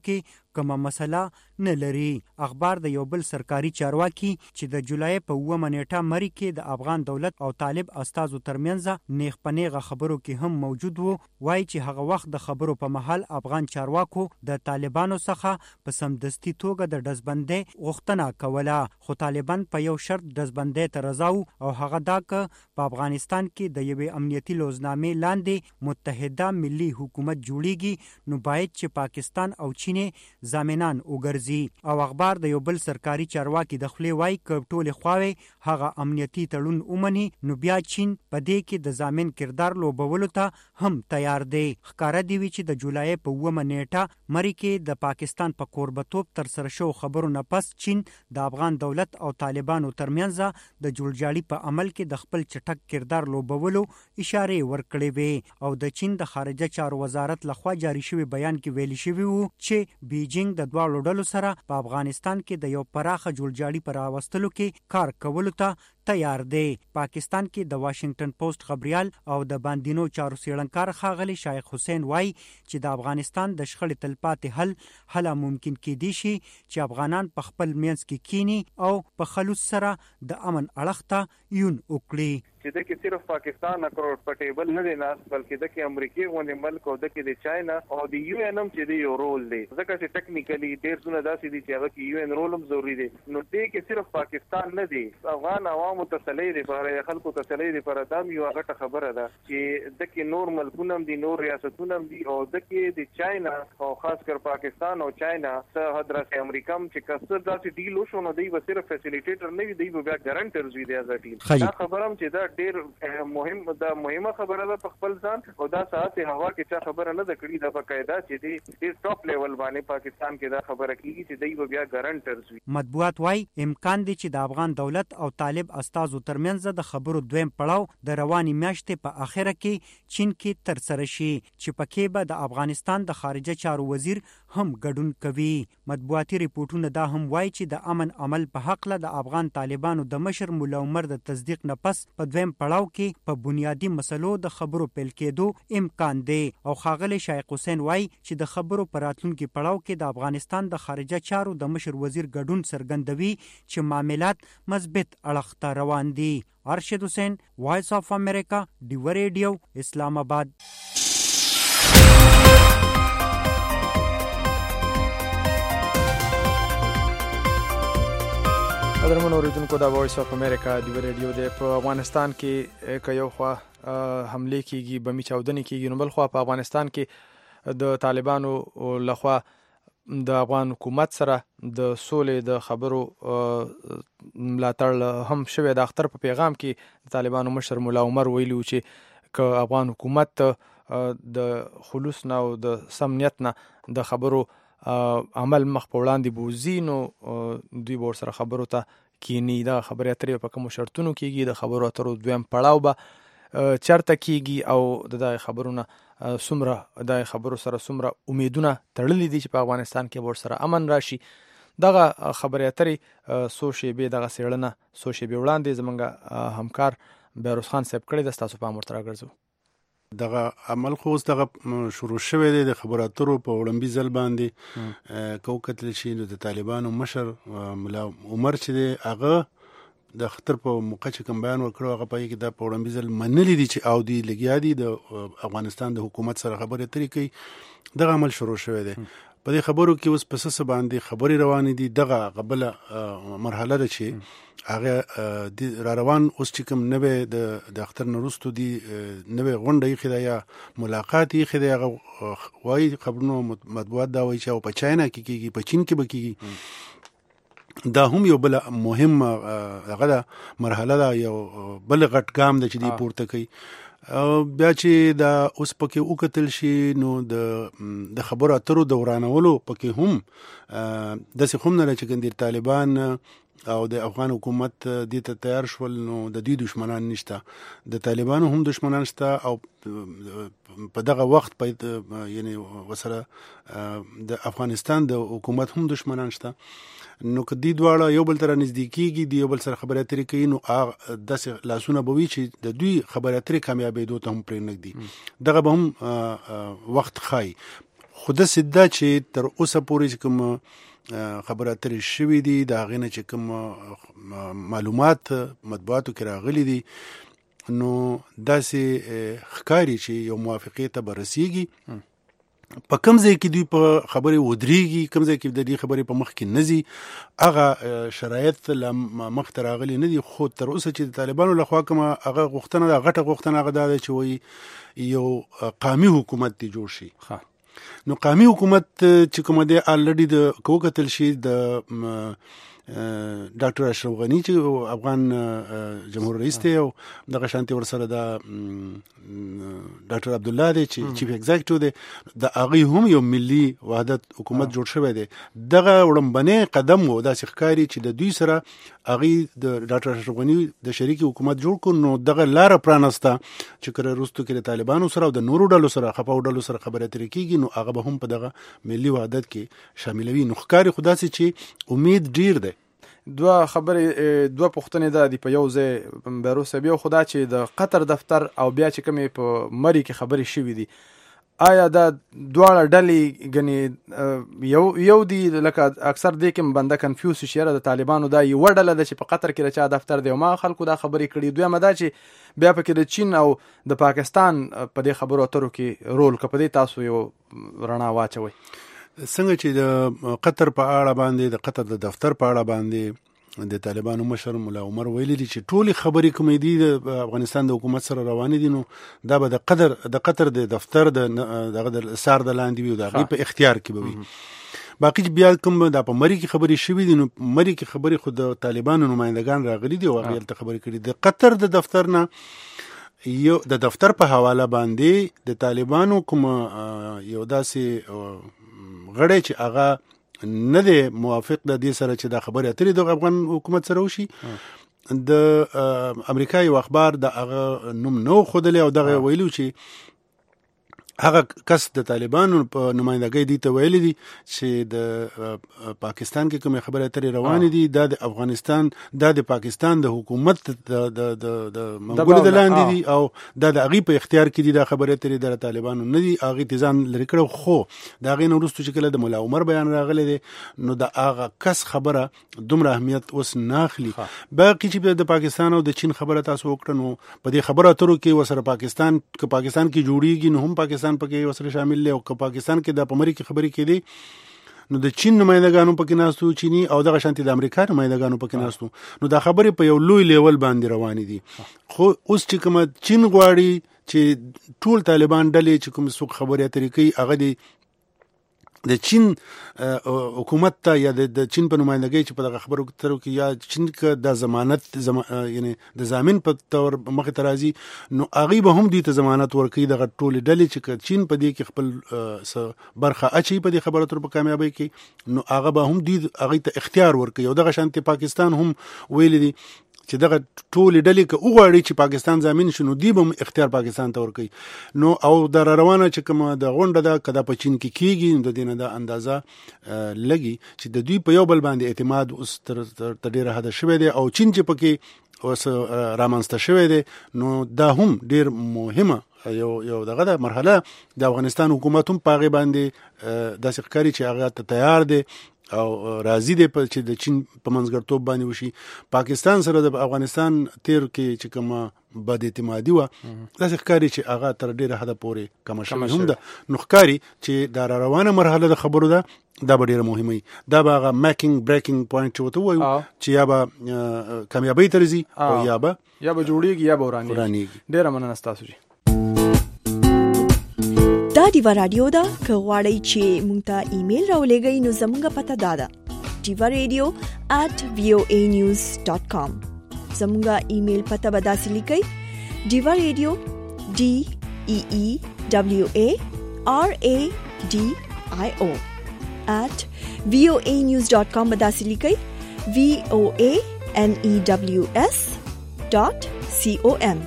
کومه مسله نه لري. اخبار د یو بل سرکاري چارواکي چې د جولای په اوومه نیټه مری کې د افغان دولت او طالب استازو ترمنځ نیغ په نیغه خبرو کې هم موجود وو، وایي چې هغه وخت د خبرو په محل افغان چارواکو د طالبانو څخه په سمدستي توګه د ډزبندۍ غوښتنه کوله، خو طالبان په یو شرط ډزبندۍ ته رضا وو او هغه دا که په افغانستان کې د یوې امنیتي لوزنامې لاندې متحده ملي حکومت جوړیږي نو باید چې پاکستان او چین ضامنان وګرځي. او اخبار د یو بل سرکاري چارواکي د خولې وایي که ټولې خواوې هغه امنیتي تړون ومني نو بیا چین په دې کې د ضامن کردار لوبولو ته هم تیار دی. ښکاره دی وي چې د جولای په اوومه نیټه مری کې د پاکستان په کوربتوب تر سره شو خبرو نه پس چین د افغان دولت او طالبانو ترمنځ د جوړجاړي په عمل کې د خپل چټک کردار لوبولو اشاره ورکړې وې او د چین د خارجه چارو وزارت لخوا جاری شوی بیان کې ویل شوی وو چې بیجینګ د دواړو ډلو سره په افغانستان کې د یو پراخه جوړجاړي پر راوستلو کې کار کولو ته تیار دی. پاکستان کې د واشنگټن پوسټ خبريال او د باندینو چارو سیړنکار ښاغلي شیخ حسین وای چې د افغانستان د شخړې تلپاتې حل هله ممکن کېدی شي چې افغانان په خپل منځ کې کینی او په خلوص سره د امن اړخ ته یون وکړي. چې د کې صرف پاکستان اکروټ پټیبل نه دی ناس بلکې د کې امریکای غونډې ملک او د کې د چاینا او د یو ان ام چې دی یو رول دی ځکه چې ټیکنیکلی ډیر څه داسې دي چې هغه کې یو ان رول هم ضروری دی. نو دې کې صرف پاکستان نه دی، افغان عوامو ته تسلی دی، پر خلکو ته تسلی دی، پر ادم یو هغه خبره ده چې د کې نور ملکونه هم دي، نور ریاستونه هم دي او د کې د چاینا او خاص کر پاکستان او چاینا سره حضرت امریکا هم چې کسر داسې ډیل وشو نو دی به صرف فیسیلیټیټر نه وي، دی به بیا ګارانټرز وي دی از ټیم. دا خبره هم چې دا ډیر مهم دا مهمه خبره ده په خپل ځان او دا ساعت هوا کې چا خبره نه ده کړې د بقاعده چې دی ډیر ټاپ لیول باندې پاکستان کې دا خبره کیږي چې دی بیا ګارانټرز وي. مطبوعات وايي امکان دی چې د افغان دولت او طالب استازو ترمنځ د خبرو دویم پړاو د رواني میاشتې په اخره کې چین کې تر سره شي چې پکې به د افغانستان د خارجه چارو وزیر هم ګډون کوي. مطبوعاتي ریپورتونه دا هم وايي چې د امن عمل په حق له د افغان طالبانو د مشر مولا عمر د تصدیق نه پس په دویم پړاو کې په بنیادی مسلو د خبرو پیل کېدو امکان دی او ښاغلی شیخ حسین وای چې د خبرو پر راتلونکي پړاو کې د افغانستان د خارجه چارو د مشر وزیر ګډون څرګندوي چې معاملات مثبت اړخ ته روان دي. ارشد حسین، وایس اف امریکا، ډیو ریډیو، اسلام آباد. قدرمن اوریدونکو د وایس اف امریکا د ریډیو د په افغانستان کې که یو خوا حمله کیږي بمی چاودنې کیږي نو بل خوا په افغانستان کې د طالبانو لخوا د افغان حکومت سره د سولې د خبرو ملاتړ هم شوی. د اختر په پیغام کې د طالبانو مشر مولا عمر ویلو چې که افغان حکومت د خلوص نه او د سم نیت نه د خبرو عمل مخ په وړاندې بوزي نو دوی به ورسره خبرو ته کینی. دا خبرې اترې په کومو شرطونو کیږي، د خبرو اترو دویم پړاو به چرته کیږي او د دغه خبرونه څومره د خبرو سره څومره امیدونه تړلي دي چې په افغانستان کې به ورسره امن راشي. دغه خبرې اترې څو شیبې دغه څېړنه څو شیبې وړاندې زموږ همکار بهروز خان صاحب کړې ده، ستاسو پام ورته راګرځو. دغه عمل خو اوس دغه شروع شوی دی د خبرو اترو په وړاندې ځل باندې کو کتل شي نو د طالبانو مشر مولا عمر چې دی هغه د خطر په موقع چې کوم بیان ورکړو هغه پای کې د په وړاندې ځل منلي دي چې او دی لګیا دي د افغانستان د حکومت سره خبرې اترې کوي. دغه عمل شروع شوی دی. په دې خبرو کې اوس په څه باندې خبرې روانې دي. دغه قبله مرحله ده چې هغه را روان اوس چې کوم نوې د د اختر نورستو دي نوې غونډه یې خدا یا ملاقات یې خدا هغه وایي خبرونو مطبوعات دا وایي چې او په چاینا کې کېږي، په چین کې به کېږي. دا هم یو بل مهم هغه مرحله ده، یو بل غټ ګام ده چې دی پورته کوي. بیا چې دا اوس پکې وکتل شي نو د د خبرو اترو دورانولو پکې هم داسې هم نه چې ګندیر طالبان او د افغان حکومت دې ته تیار شول نو د دې دشمنان نشته، د طالبانو هم دشمنان شته او په دغه وخت په یعنی وسره د افغانستان د حکومت هم دشمنان شته. نو که دې دواړه یو بل سره نږدې کېږي، د یو بل سره خبرې اترې کوي نو هغه داسې لاسونه به وي چې د دوی خبرې اترې کامیابېدو ته هم پرېنږدي. دغه به هم وخت ښایي. خو داسې ده چې تر اوسه پورې چې کوم خبره اترې شوي دي د هغې نه چې کوم معلومات مطبوعاتو کې راغلي دي نو داسې ښکاري چې یو موافقې ته به رسیږي. په کوم ځای کې دوی په خبرې ودرېږي، کوم ځای کې د دې خبرې په مخ کې نه ځي، هغه شرایط له مخته راغلي نه دي. خو تر اوسه چې د طالبانو لخوا کومه هغه غوښتنه ده، غټه غوښتنه هغه دا ده چې وایي یو قامي حکومت دی جوړ شي. نو قامي حکومت چې کومه دی الریډي د که وکتل شي د ډاکټر اشرف غني چې افغان جمهور رئیس دی او دغه شانتي ورسره د ډاکټر عبدالله دی چې چیف ایگزیکټیو دی، د هغې هم یو ملي وحدت حکومت جوړ شوی دی. دغه وړاندبنی قدم و، داسې ښکاري چې د دوی سره هغې د ډاکټر اشرف غني د شریکي حکومت جوړ کړو. نو دغه لاره پرانسته چې کله وروستو کې د طالبانو سره او د نورو ډلو سره خپاو ډلو سره خبرې اترې کېږي نو هغه به هم په دغه ملي وحدت کې شاملوي. نو ښکاري خو داسې چې امید ډیر دی. دوه خبرې دوه پوښتنې ده دي په یو ځای بیروس صاحب. یو خو دا چې د قطر دفتر او بیا چې کومې په مري کې خبرې شوي دي، آیا دا دواړه ډلې ګنې یو یو دي؟ لکه اکثر دې کې بنده کنفیوز شي یاره د طالبانو دا یوه ډله ده چې په قطر کې د چا دفتر دی او ما خلکو دا خبرې کړي. دویمه دا چې بیا پکې د چین او د پاکستان په دې خبرو اترو کې رول، که په دې تاسو یو رڼا واچوئ. څنګه چې د قطر په اړه باندې د قطر د دفتر په اړه باندې د طالبانو مشر مولا عمر ویلي دي چې ټولې خبرې کومې دي د افغانستان د حکومت سره روانې دي نو دا به د قطر د قطر د دفتر د دغه د سار د لاندې وي او د هغې په اختیار کې به وي. باقي بیا کوم دا په مري کې خبرې شوي دي نو مري کې خبرې خو د طالبانو نمایندګان راغلي دي او هغې هلته خبرې کړي. د قطر د دفتر نه یو د دفتر په حواله باندې د طالبانو کوم یو داسې غړی چې هغه نه دی موافق د دې سره چې دا خبرې اترې د افغان حکومت سره وشي، د امریکا یو اخبار د هغه نوم نه و ښودلی او دغه ویلو چې هغه کس د طالبانو په نمایندګۍ دې ته ویلي دي چې د پاکستان کې کومې خبرې اترې روانې دي دا د افغانستان دا د پاکستان د حکومت د منګولو د لاندې دي او دا د هغې په اختیار کې دي. دا خبرې اترې د طالبانو نه دي، هغې ته ځان لرې کړی. خو د هغې نه وروستو چې کله د مولا عمر بیان راغلی دی نو د هغه کس خبره دومره اهمیت اوس نه اخلي. باقي چې د پاکستان او د چین خبره تاسو وکړه نو په دې خبرو اترو کې ورسره پاکستان که پاکستان کې جوړیږي نو هم پاکستان پکې وسره شامل دی او که پاکستان کې د په مري کې خبرې کېدې نو د چین نمایندګانو پکې ناستو، چینی او دغه شانتي د امریکا نمایندګانو پکې ناستو. نو دا خبرې په یو لوی لیول باندې روانې دي. خو اوس چې کومه چین غواړي چې ټول طالبان ډلې چې کوم څوک خبرې اترې کوي هغه دی د چین حکومت ته یا د چین په نمایندګۍ چې په دغه خبرو اترو کې یا چین که د ضمانت یعنی د ضامن په تور مخې ته راځي نو هغوی به هم دوی ته ضمانت ورکوي دغه ټولې ډلې چې که چین په دې کې خپل څه برخه اچوي په دې خبرو اترو په کامیابۍ کې نو هغه به هم دوی هغوی ته اختیار ورکوي. او دغه شانتې پاکستان هم ویلي دي چې دغه ټولې ډلې که وغواړي چې پاکستان ضامن شي نو دوی به هم اختیار پاکستان ته ورکوي. نو او د راروانه چې کومه د غونډه ده که دا په چین کې کېږي نو د دې نه دا اندازه لګي چې د دوی په یو بل باندې اعتماد اوس تر ډېره حده شوی دی او چین چې پکې اوس رامنځته شوی دی نو دا هم ډېر مهمه یو یو دغه ده مرحله د افغانستان حکومت هم په هغې باندې داسې ښکاري چې هغه ته تیار دی او راضي دی چې د چین په منځګړتوب باندې وشي. پاکستان سره د افغانستان تیر کې چې کومه بد اعتمادي وه داسې ښکاري چې هغه تر ډېره حده پورې کمه شوې هم ده. نو ښکاري چې دا را روانه مرحله د خبرو ده دا به ډېره مهمه وي. دا به هغه میکینګ بریکینګ پوینټ چې ورته ووایو چې یا به کامیابۍ ته ځي او یا به یا به جوړېږي یا به ورانېږي. ډېره مننه ستاسو جي. دا دیوا رادیو ده که غواړئ چې مونږ ته ایمیل راولېږئ نو زموږ پته دا ده دیوا رادیو at voa news dot com. زموږ ایمیل پته به داسې لیکئ دیوا رادیو d e e w a r a d i o at voa news dot com به داسې لیکئ v o a n e w s dot com.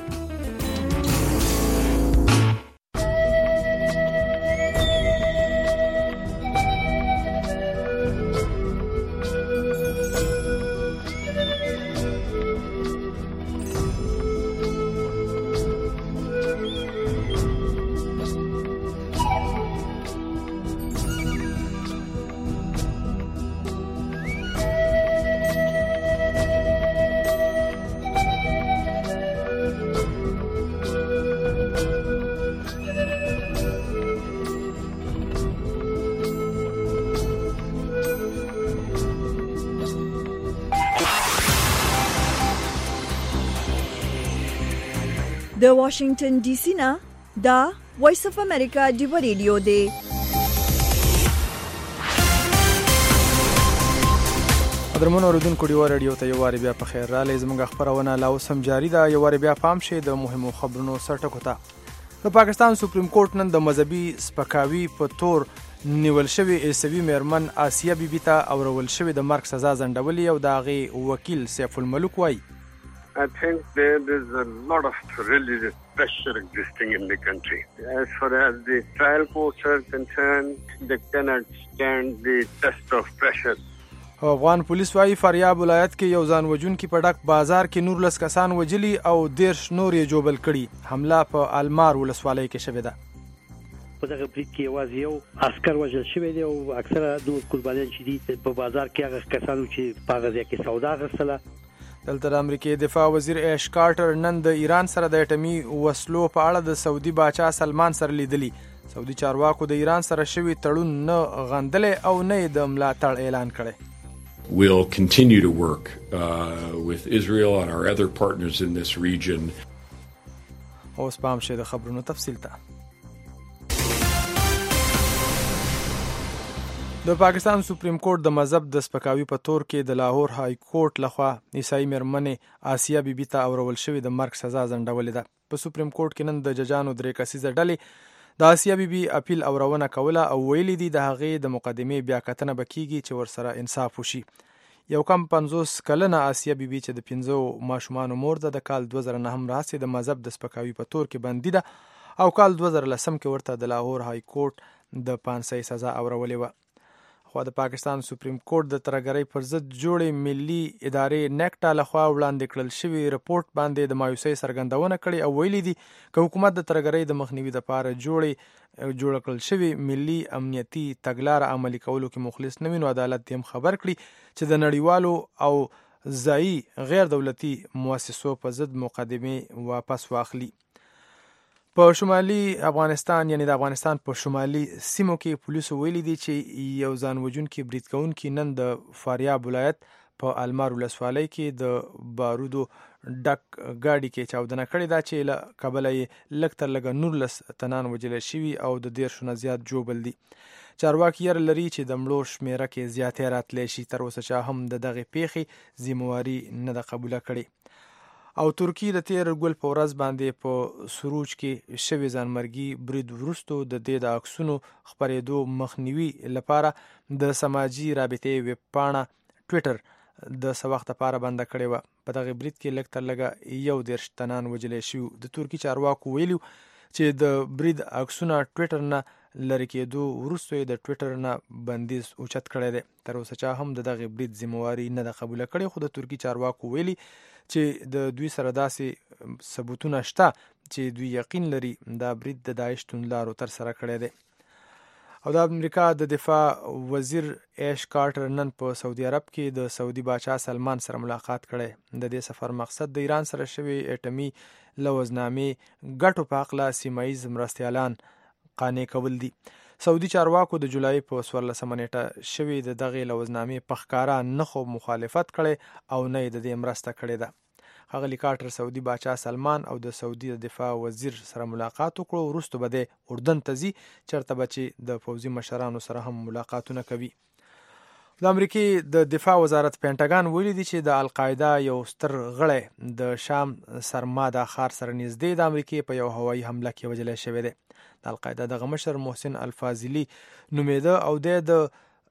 د واشنگټن ډي سي نه دا وایس اف امریکا ډیو ریډیو دی. درمون اوردونکو ډیو ریډیو ته یو واری بیا په خیر رالی. زموږ خبرونه لا اوس هم جاری ده. یو واری بیا پام شي د مهمو خبرونو سرټکو ته. د پاکستان سپریم کورټ نن د مذهبي سپکاوي په تور نیول شوی عیسوي میرمن آسیه بیبي ته اورول شوی د مرګ سزا ځنډولې او د هغې وکیل سیف الملک وایي I think there is a lot of religious pressure existing in the country. As far as the trial courts are concerned, they cannot stand the test of pressure. افغان پولیس وايي فاریاب ولایت کې یو ځان وژونکي په ډک بازار کې نورلس کسان وجلي او دیرش نور یې جوبل کړي. حمله په المار ولسوالۍ کې شوې ده. په دغه برید کې یوازې یو عسکر وژل شوی دی او اکثره نور قربانیان چې دي په بازار کې هغه کسانو چې په هغه ځای کې سودا اخیستله. دلته د امریکې دفاع وزیر ایش کارټر نن د ایران سره د اټومي وسلو په اړه د سعودي باچا سلمان سره لیدلی. سعودي چارواکو د ایران سره شوی تړون نه غندلی او نه یې د ملاتړ اعلان کړی. We'll continue to work uh, with Israel and our other partners in this region. اوس پام شه د خبرونو تفصیل ته. د پاکستان سپریم کورټ د مذهب د سپکاوي په تور کې د لاهور های کورټ لخوا عیسائی میرمنې آسیه بیبي ته اورول شوی د مرګ سزا ځنډولې ده. په سپریم کورټ کې نن د ججانو درې کسیزه ډلې د آسیه بیبي اپیل اورونه کوله او ویلي دي د هغې د مقدمې بیا کتنه به کیږي چې ورسره انصاف وشي. یو کم پنځوس کلنه آسیه بیبي چې د پنځو ماشومانو مور ده د کال دوه زره نهم راهیسې د مذهب د سپکاوي په تور کې بندي ده او کال دوه زره لسم کې ورته د لاهور های کورټ د پانسۍ سزا اورولې وه. خو د پاکستان سپریم کورټ د ترهګرۍ پر ضد جوړې ملي ادارې نیکټا لخوا وړاندې کړل شوي رپورټ باندې د مایوسۍ څرګندونه کړې او ویلي دي که حکومت د ترهګرۍ د مخنیوي لپاره جوړې جوړ کړل شوي ملي امنیتي تګلاره عملي کولو کې مخلص نه وي نو عدالت هم خبر کړي چې د نړیوالو او ځایي غیر دولتي مؤسسو په ضد مقدمې واپس واخلي. په شمالي افغانستان یعنی د افغانستان په شمالي سیمو کې پولیسو ویلي دي چې یو ځان وژونکي برید کوونکي نن د فاریاب ولایت په المار ولسوالۍ کې د بارودو ډک ګاډي کې چاودنه کړې ده چې له کبله یې لږ تر لږه نولس تنان وژل شوي او د دیرشو نه زیات جوبل دي. چارواکي یره لري چې د مړو شمیره کې زیاتې راتلی شي. تر اوسه چا هم د دغې پیښې ذمواري نه ده قبوله کړې. او ترکی د تیر ګل په ورځ باندې په سروج کې شوی ځانمرګي برید وروستو د دې د عکسونو خپرېدو مخنیوي لپاره د سماجي رابطې ویب پاڼه ټویټر د څه وخت لپاره بنده کړې وه. په دغه برید کې لږ تر لږه یو دېرش تنان وژلی شوي. د ترکي چارواکو ویلي چې د برید عکسونه ټویټر نه لرې کېدو وروسته یې د ټویټر نه بندیز اوچت کړی دی. تر اوسه چا هم د دغې برید ذمواري نه ده قبوله کړې خو د ترکي چارواکو ویلي چې د دوی سره داسې ثبوتونه شته چې دوی یقین لري دا برید د داعش توندلارو تر سره کړی دی. او د امریکا د دفاع وزیر ایش کارټر نن په سعودي عرب کې د سعودي باچا سلمان سره ملاقات کړی. د دې سفر مقصد د ایران سره شوی اټومي لوزنامې ګټو په هکله سیمه ییز مرستیالان قانع کول دي. سعودي چارواکو د جولای په څوارلسمه نیټه شوی د دغې لوزنامې په ښکاره نه خو مخالفت کړی او نه یې د دې مرسته کړې ده. ښاغلي کارټر سعودي باچا سلمان او د سعودي د دفاع وزیر سره ملاقات وکړو. وروسته به دی اردن ته ځي چېرته به چې د پوځي مشرانو سره هم ملاقاتونه کوي. د امریکې د دفاع وزارت پینټاګان ویلي دي چې د القاعده یو ستر غړی د شام سرماده ښار سره نږدې د امریکې په یو هوایي حمله کې وژلی شوی دی. د القاعده دغه مشر محسن الفاضلي نومېده او دی د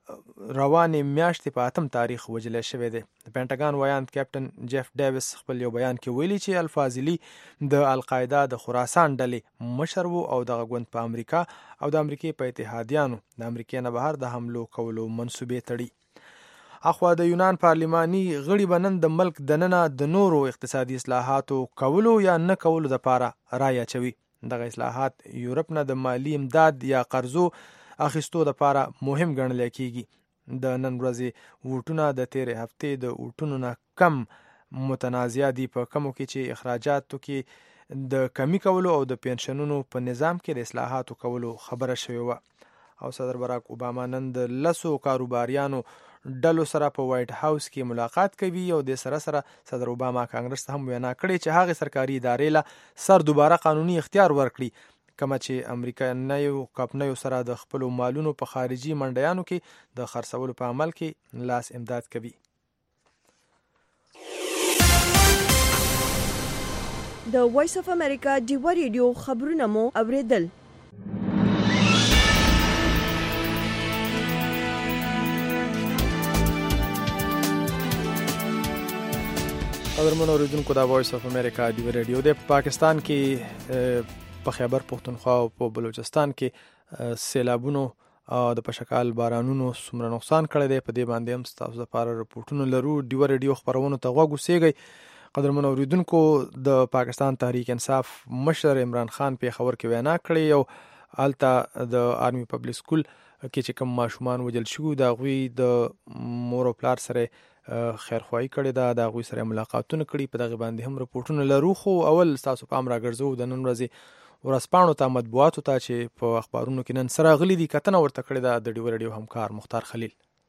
روانې میاشتې په اتم تاریخ وژلی شوی دی. د پینټاګان ویاند کیپټن جیف ډیویس خپل یو بیان کې ویلي چې الفاضلي د القاعده د خراسان ډلې مشر و او دغه ګوند په امریکا او د امریکې په اتحادیانو د امریکې نه بهر د حملو کولو منصوبې تړي. اخوا د یونان پارلماني غړي به نن د ملک دننه د نورو اقتصادي اصلاحاتو کولو یا نه کولو دپاره رایه اچوي. دغه اصلاحات یورپ نه د مالی امداد یا قرضو اخیستو لپاره مهم ګڼل کېږي. د نن ورځې ووټونه د تیرې هفتې د ووټونو نه کم متنازعه دي په کومو کې چې اخراجاتو کې د کمی کولو او د پنشنونو په نظام کې د اصلاحاتو کولو خبره شوې وه. او صدر براک اوباما نن د لسو کاروباریانو ډلو سره په وایټ هاوس کې ملاقات کوي او د سره سره صدر اوباما کانګرس ته هم وینا کړې چې هغه سرکاري ادارې له سر دوباره قانوني اختیار ورکړي کما چې امریکایانو کمپنیو سره د خپل مالونو په خارجي منډیانو کې د خرڅولو په عمل کې لاس امداد کوي. د وایس اف امریکا ډیوا ریډیو خبرونه مو اوریدل. خبرمن اوریدونکو د وایس اف امریکا ډیوا ریډیو د پاکستان کې په خیبر پختونخوا او په بلوچستان کې سیلابونو او د پشکال بارانونو څومره نقصان کړی دی په دې باندې هم تاسو لپاره رپورټونه لرو. ډیوا ریډیو خبرونو ته غوږ اوسئ. قدرمن اوریدونکو د پاکستان تحریک انصاف مشر عمران خان په خبر کې وینا کړې او الته د آرمی پبلک سکول کې چې کوم ماشومان وجل شو دا غوي د مور او پلار سره خیرخواهی کړې ده د غوي سره ملاقاتونه کړي په دغه باندې هم رپورټونه لرو. خو اول تاسو په امر راګرځو د نن ورځې ورسپانو ته مطبوعاتو ته چې په اخبارونو کې نن سره غلي دي کتنه ورته کړې ده د ډیوا ریډیو همکار مختار خلیل.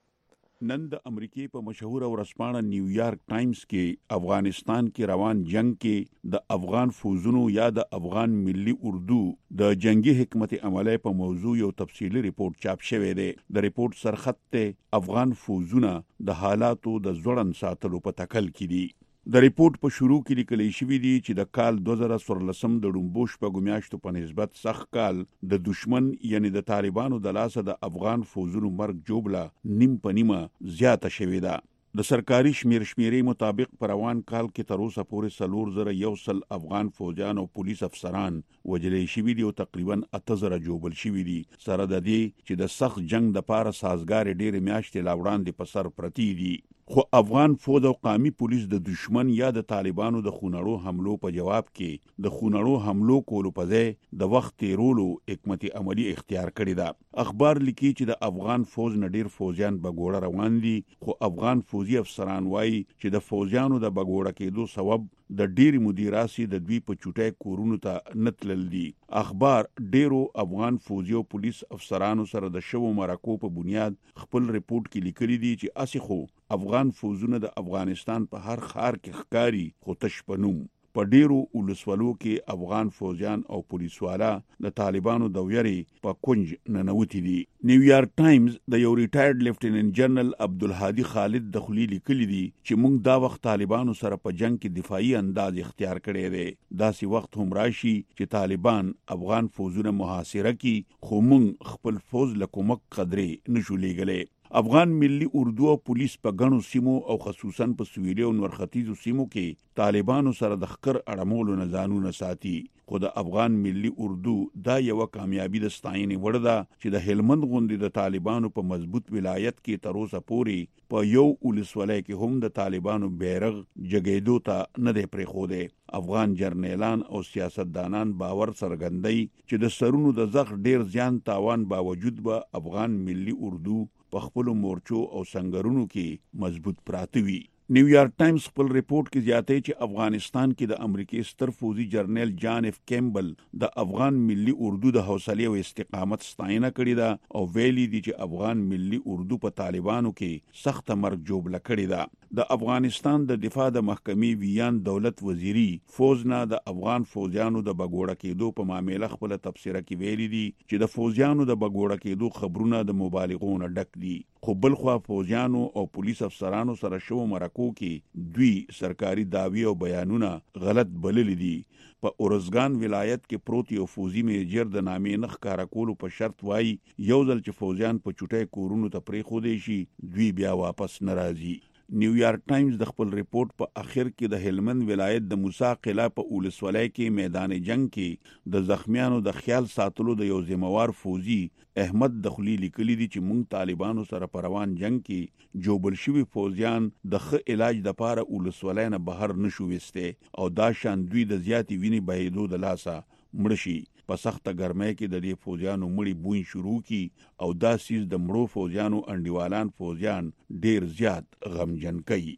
نن د امریکای په مشهور ورسپانه نیویارک ټایمز کې افغانستان کې روان جنگ کې د افغان فوجونو یا د افغان ملي اردو د جنگي حکمت عملی په موضوع یو تفصیلی ریپورت چاپ شوی دی. د ریپورت سرخط ته افغان فوجونه د حالاتو د ځوړند ساتلو په تکل کې دي. د ریپورت په شروع کې لیکل شوی دی چې د کال دوه زره څوارلس د ډومبو شپږو میاشتو په نسبت سخت کال د دشمن یعنی د طالبانو د لاسه د افغان فوجونو مرګ جوړه نیم په نیمه زیاته شوې ده. د سرکاري شمیر شمیرې مطابق په روان کال کې تر اوسه پورې څلور زره یو سل افغان فوجیان او پولیس افسران وجلې شوي دي او تقریبا اته زره جوبل شوي دي. سره د دې چې د سخت جنگ د پاره سازګار ډېرې میاشتې لا وړاندې په سر پرتی دي. خو افغان فوج او قومي پولیس د دشمن یا د طالبانو د خونړو حملو په جواب کې د خونړو حملو کولو په ځای د وخت تیرولو حکمت عملی اختیار کړی ده. اخبار لیکي چې د افغان فوج نه ډیر فوجیان بګوړه روان دي خو افغان فوجي افسران وایي چې د فوجیانو د بګوړه کېدو سبب د ډیری مدیراسي د دوی په چټای کورونو ته نتلل دي. اخبار ډیرو افغان فوجي او پولیس افسرانو سره د شوو مرکو په بنیاد خپل ریپورت کې لیکلي دي چې اسی خو افغان فوجونه د افغانستان په هر ښار کې ښکاری خو تش پنوم. په ډیرو ولسوالو کې افغان فوجیان او پولیسوالا د طالبانو د ویرې په کنج ننوتی دي. نیویارک ټایمز د یو ریټایرډ لیفټیننټ جنرال عبدالهادي خالد د خلی لیکلي دي چې موږ دا وخت طالبانو سره په جنگ کې دفاعي انداز اختیار کړی دی. داسې وخت هم راشي چې طالبان افغان فوجونه محاصره کړي خو موږ خپل فوج له کومک قدرې نشو لیږلی. افغان ملي اردو او پولیس په غنو سیمو او خصوصا په سویلي او نورختیزو سیمو کې طالبانو سره د خکر اړمولو نه ځانونه ساتي. خو د افغان ملي اردو دا یو کامیابی د ستاینې وړ ده چې د هلمند غوندې د طالبانو په مضبوط ولایت کې تر اوسه پورې په یو ولسوالۍ کې هم د طالبانو بیرغ جګېدو ته نه دی پرېښودی. افغان جرنیلان او سیاستدانان باور څرګندوي چې د سرونو د زغ ډیر زیان تاوان باوجود به افغان ملي اردو په خپل مورچو او سنگرونو کې مضبوط پراته وي. نیویارک ټایمز خپل ریپورت کې زیاتوي چې افغانستان کې د امریکای ستر فوجي جرنیل جان اف کیمبل د افغان ملي اردو د حوصله او استقامت ستاینه کړې ده او ویلي دي چې افغان ملي اردو په طالبانو کې سخت مرګ جوړه کړې ده. د افغانستان د دفاع د محکمې ویان دولت وزیری فوج نه د افغان فوجیانو د بګوړه کېدو په معاملې خپل تفسیر کې ویلي دي چې د فوجیانو د بګوړه کېدو خبرونه د مبالغونو ډک دي. خو بلخوا فوجیانو او پولیس افسرانو سره شو مرکو کې دوی سرکاري داوی او بیانونه غلط بللی دي. په اورزګان ولایت کې پروت یو فوجي میجر د نامې نخ کار کولو په شرط وای یو ځل چې فوجیان په چټای کورونو ته پرې خو دی شي دوی بیا واپس ناراضي. نیویارک ټایمز د خپل ریپورت په اخر کې د هلمند ولایت د موسی قلعه په ولسوالۍ کې میدان جنگ کې د زخمیانو د خیال ساتلو د یو ذمہوار فوجي احمد دخلی لیکلي دي چې موږ طالبانو سره په روان جنگ کې جوبل شوي فوجیان د ښه علاج د پاره ولسوالۍ نه بهر نشو وسته او دا شان دوی د زیاتې وینې بهیدو د لاسه مړ شي. په سخته ګرمۍ کې د دې فوجیانو مړی بوین شروع کی او دا سیز د مړو فوجیانو انډیوالان فوجیان ډیر زیات غمجن کوي.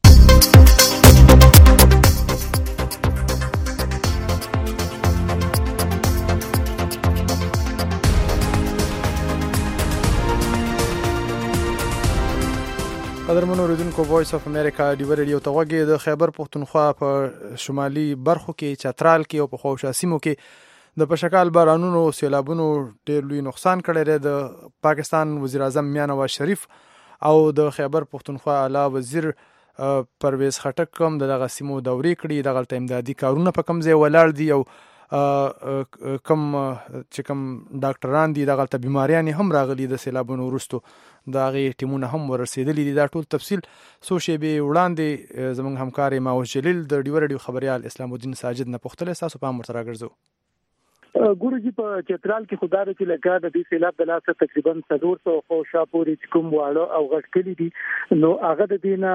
قدرمنو اوریدونکو وایس اف امریکا ډیو ریډیو ته غوږی د خیبر پښتونخوا په شمالي برخو کې چترال کې او په خوشا سیمو کې د پشکال بارانونو سیلابونو ډېر لوی نقصان کړی دی. د پاکستان وزیر اعظم میاں نواز شریف او د خیبر پښتونخوا اعلی وزیر پرویز خټک هم دغه سیمو دورې کړي. دغه امدادي کارونه په کوم ځای ولاړ دي او کم چې کوم ډاکټران دي دغه ته بیماریان هم راغلي د سیلابونو وروسته د هغې ټیمونه هم ورسېدلي دي. دا ټول تفصیل څو شېبې وړاندې زموږ همکار ماوس جلیل د ډیو ریډیو خبریال اسلام الدین ساجد نه پوښتلی، ستاسو پام ورته راګرځو. ګورجی په چترال کې خدا د چې لکه د دې سیلاب د لاسه تقریبا څلور سوه خوشا پورې کوم واړه او غټ کلی دي نو هغه د دینه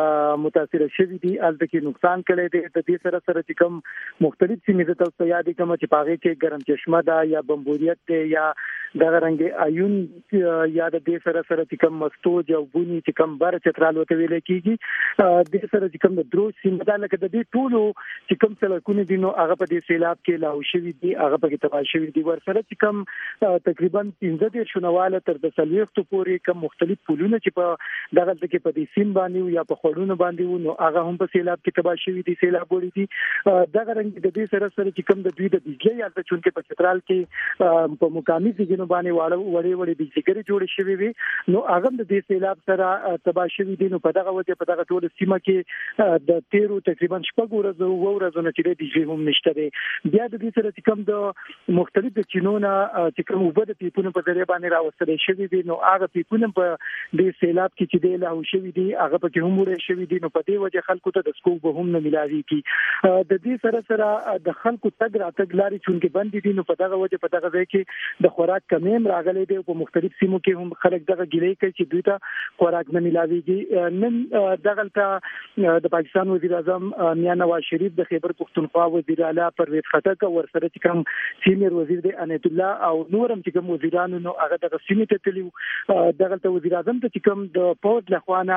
متاثر شوی دي البته کې نقصان کړي دي. د دې سره سره چې کوم مختلف سیمې ته تاسو یاد کوم چې پاغه کې ګرم چشمه ده یا بمبوریت ده یا دغه رنګ ایون یا د دې سره سره چې کوم مستوج او بونی چې کوم بار چترال وته ویل کیږي د سره چې کوم د درو سیمه ده لکه د دې ټولو چې کوم سلکونه دي نو هغه په دې سیلاب کې لاو شوی دي هغه په تباہ شوی دي. ورسره چې کوم تقریبا پنځه دېرش شنواله تر د څلوېښتو پورې کوم مختلف پولونه چې په دغه کې په دې سیم باندې یا په خړونو باندې نو هغه هم په سیلاب کې تباہ شوی دي سیلاب وړي دي. دغه رنګ د دې سره سره چې کوم د دوی د بجلی یا د چونکې په چترال کې په مقامي ځایونو باندې واړه وړي وړي بجلیګری جوړ شوی وي نو هغه د دې سیلاب سره تباہ شوی دي. نو په دغه وجه په دغه ټول سیمه کې د تیرو تقریبا شپږ ورځې وو ورځې نه چې د بجلی هم نشته دي. بیا د دې سره چې کوم د مختلف د چینونه چې کوم وبد پیپونه په ذریعہ باندې راوستل شوی دي نو هغه پیپونه په دې سیلاب کې چې د له شوی دي هغه په کې هم ورې شوی دي نو په دې وجه خلکو ته د سکو به هم نه ملاوي کی. د دې سره سره د خلکو تګ راتګ لاري چونکې بند دي نو په دغه وجه په دغه ځای کې د خوراک کمیم راغلي دي په مختلف سیمو کې هم خلک دغه ګیلې کوي چې دوی ته خوراک نه ملاويږي. نن دغه ته د پاکستان وزیر اعظم میاں نواز شریف د خیبر پښتونخوا وزیر اعلی پرویز خټک او ورسره چې کوم سینیئر وزیر دی انیت الله او نورم چې کوم وزیرانو نو هغه د سیمې ته تلو دغه ته وزیر اعظم ته چې کوم د پوز لخوانه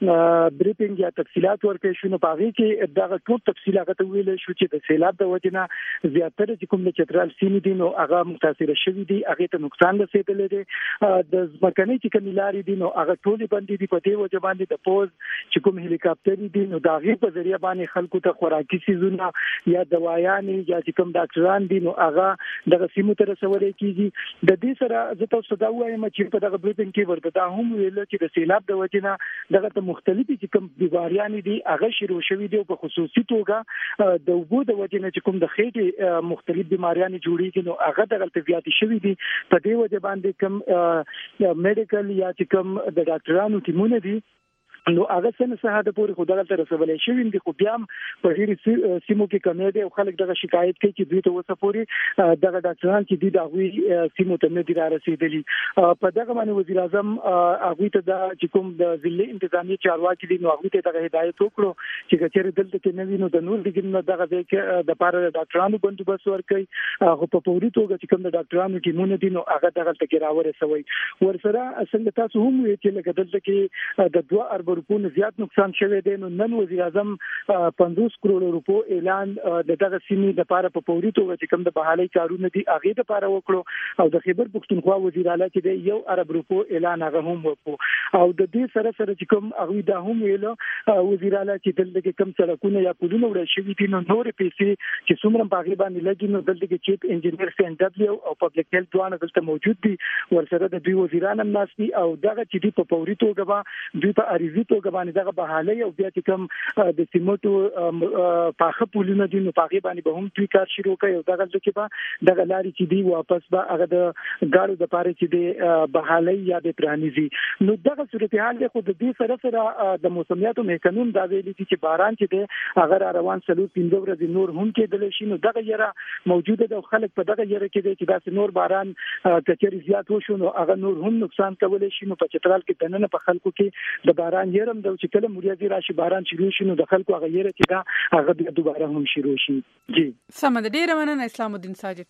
بریفینګ یا تفصيلات ورکړي شو نو پاغي کې دغه ټول تفصيلات ته ویل شو چې د سیلاب د وجنه زیاتره چې کوم د چترال سیمې دي نو هغه متاثر شوی دي هغه ته نقصان رسیدلی دی. د ځمکنۍ چې کوم لارې دي نو هغه ټول باندې دي په دې وجه باندې د پوز چې کوم هلیکاپټر دي نو دا غي په ذریعہ باندې خلکو ته خوراکي سيزونه یا دوايان یا چې کوم ډاکټران دي نو هغه دغه سیمو ته رسول کیږي. د دې سره زه تاسو ته وایم چې په دغه بریفینګ کې ورته دا هم ویل چې د سیلاب د وجنه دغه ته مختلفي چې کوم بیماریان دي هغه شروع شوي دي په خصوصي توګه د وګړو د وجنه چې کوم د خېټې مختلف بیماریان جوړیږي نو هغه دغه ته زیات شوي دي. په دې وجه باندې کوم میډیکل یا چې کوم د ډاکټرانو ټیمونه دي نو هغه څنګه ساده پورې خدای ته رسولې شوی دي خو بیا په هیڅ سیمو کې کمی دي او خلک دغه شکایت کوي چې دوی ته وسه پورې دغه ډاکټران چې دي دغه سیمو ته نه دي رسیدلي. په دغه باندې وزیر اعظم هغه ته د چې کوم د ضلع انتظامی چارواکي دي نو هغه ته دغه هدایت وکړو چې کچېره دلته کې نوی نو د نور دغه دغه د پاره ډاکټرانو بندوبست ورکړي هغه په پوري توګه چې کوم د ډاکټرانو ټیمونه دي نو هغه دغه ته راورسوي. ورسره څنګه تاسو هم وی چې لکه دلته کې د دوه ارب روپو زیات نقصان شوه دی نو نن وزیر اعظم پنځوس کروڑ روپو اعلان د دغه سیمې د پاره په پوري توګه چې کوم د بحالي کارونه دي هغه د پاره وکړو او د خیبر پښتونخوا وزیر اعلی چې دی یو ارب روپو اعلان هغه هم وکړو او د دې سره سره چې کوم هغه د هم ویل وزیر اعلی چې دلته کې کم سړکونه یا پلونه وړل شوي دي نو نور پیسې چې څومره باغی باندې لګي نو دلته کې چیف انجینیر سي ان دبليو او پبلک هیلث دوه دلته موجود دي ورسره د دوی وزیران هم ناشتي او دغه چې دی په پوري توګه به دوی په اړیزي توګه باندې دغه بحالي او بیا چې کوم د سیمټو پاخه پولونه دي نو پاغي باندې به هم دوی کار شروع کوي او دغه چې به دغه لاري چې دی واپس به هغه د ګاړو د پاره چې دی بحالي یا د پرانیزي نو دغه صورتحال له خود دې سره سره د موسمیاتو محکمون دا ویلي چې باران چې دی هغه روان سلو پنځه ورځې نور هم کېدل شي نو دغه یره موجوده د خلک په دغه یره کې دی چې دا نور باران کچري زیات وشو نو هغه نور هم نقصان کولای شي نو په چترال کې دنه په خلکو کې د باران یرم د چې کله مریاضي راشي باران شروع شي نو د خلکو هغه یره چې دا هغه بیا دوباره هم شروع شي. جی سم د ډیره مننه اسلام الدین ساجد.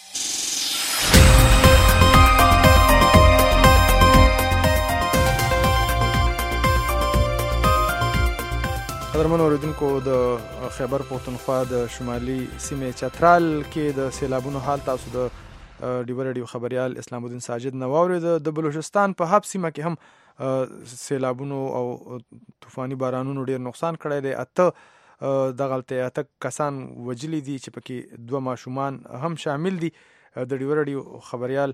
قدرمن اوریدونکو د خیبر پښتونخوا د شمالي سیمې چترال کې د سیلابونو حال تاسو د ډیو ریډیو خبريال اسلام الدین ساجد نو اورید. د بلوچستان په هاب سیمه کې هم سیلابونو او طوفاني بارانونو ډیر نقصان کړی دی. اته دغلته اته کسان وجلی دي چې پکې دوه ماشومان هم شامل دي. د ډیو رادیو خبريال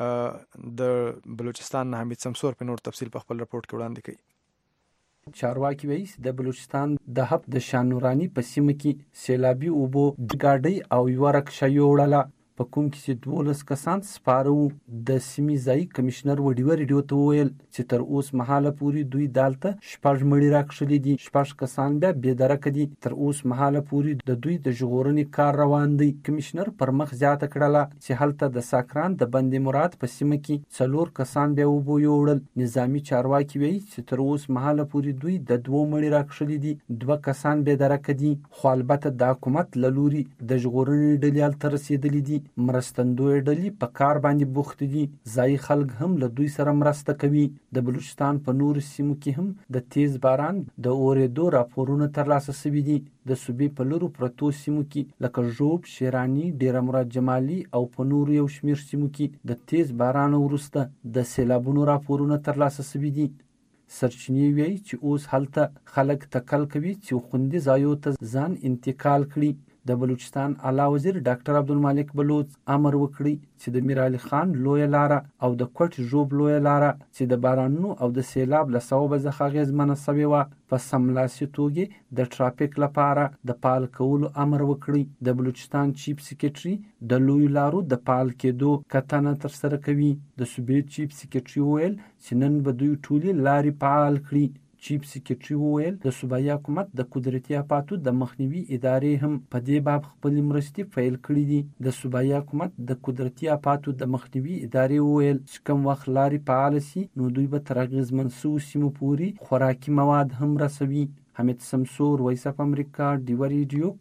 د بلوچستان حمید سمسور په نور تفصیل په خپل رپورت کې وړاندې کوي. چارواکي وایي د بلوچستان د هب د شانورانی په سیمه کې سیلابي اوبو ګاډي او یو رکشه یوړله په کوم کې چې دولس کسان سپاره وو. د سیمې ځایي کمشنر وډیو ریډیو ته وویل چې تر اوس مهاله پورې دوی دالته شپږ مړي راکښلي دي، شپږ کسان بیا بېدرکه دي. تر اوس مهاله پورې د دوی د ژغورنې کار روان دی. کمشنر پر مخ زیاته کړله چې هلته د ساکران د بند مراد په سیمه کې څلور کسان بیا اوبو یوړل. نظامي چارواکي وایي چې تر اوس مهاله پورې دوی د دوو مړي راکښلي دي، دوه کسان بېدرکه دي. خو البته د حکومت له لوري د ژغورنې ډلې هلته رسېدلي دي. مرستندوی ډلې په کار باندې بوخت دي. ځایي خلک هم له دوی سره مرسته کوي. د بلوچستان په نورو سیمو کې هم د تیز باران د اورېدو راپورونه ترلاسه شوي دي. د صوبې په لورو پرتو سیمو کې لکه ژوب، شیراني، ډیره مراد جمالي او په نورو یو شمېر سیمو کې د تیز باران وروسته د سیلابونو راپورونه ترلاسه شوي دي. سرچینې وایي چې اوس هلته خلک تکل کوي چې خوندي ځایو ته ځان انتقال کړي. د بلوچستان اعلی وزیر ډاکټر عبدالمالک بلوچ امر وکړي چې د میر علي خان لویه لاره او د کوټ ژوب لویه لاره چې د بارانونو او د سیلاب له سببه څخه اغېزمنه سوې وه په سملاسي توګه د ټرافیک لپاره د فعال کولو امر وکړي. د بلوچستان چیف سیکرټري د لویو لارو د فعال کېدو کتنه ترسره کوي. د صوبې چیف سیکرټري وویل چې نن به دوی ټولې لارې فعال کړي. چیف سیکرټري وویل د صوبایي حکومت د قدرتي آفاتو د مخنیوي ادارې هم په دې باب خپلې مرستې پیل کړي دي. د صوبایي حکومت د قدرتي آفاتو د مخنیوي ادارې وویل چې کوم وخت لارې فعاله سي نو دوی به تر اغېزمن شوو سیمو پورې خوراکي مواد هم رسوي. حمید سمسور، وایس اف امریکا، ډیو ریډیو،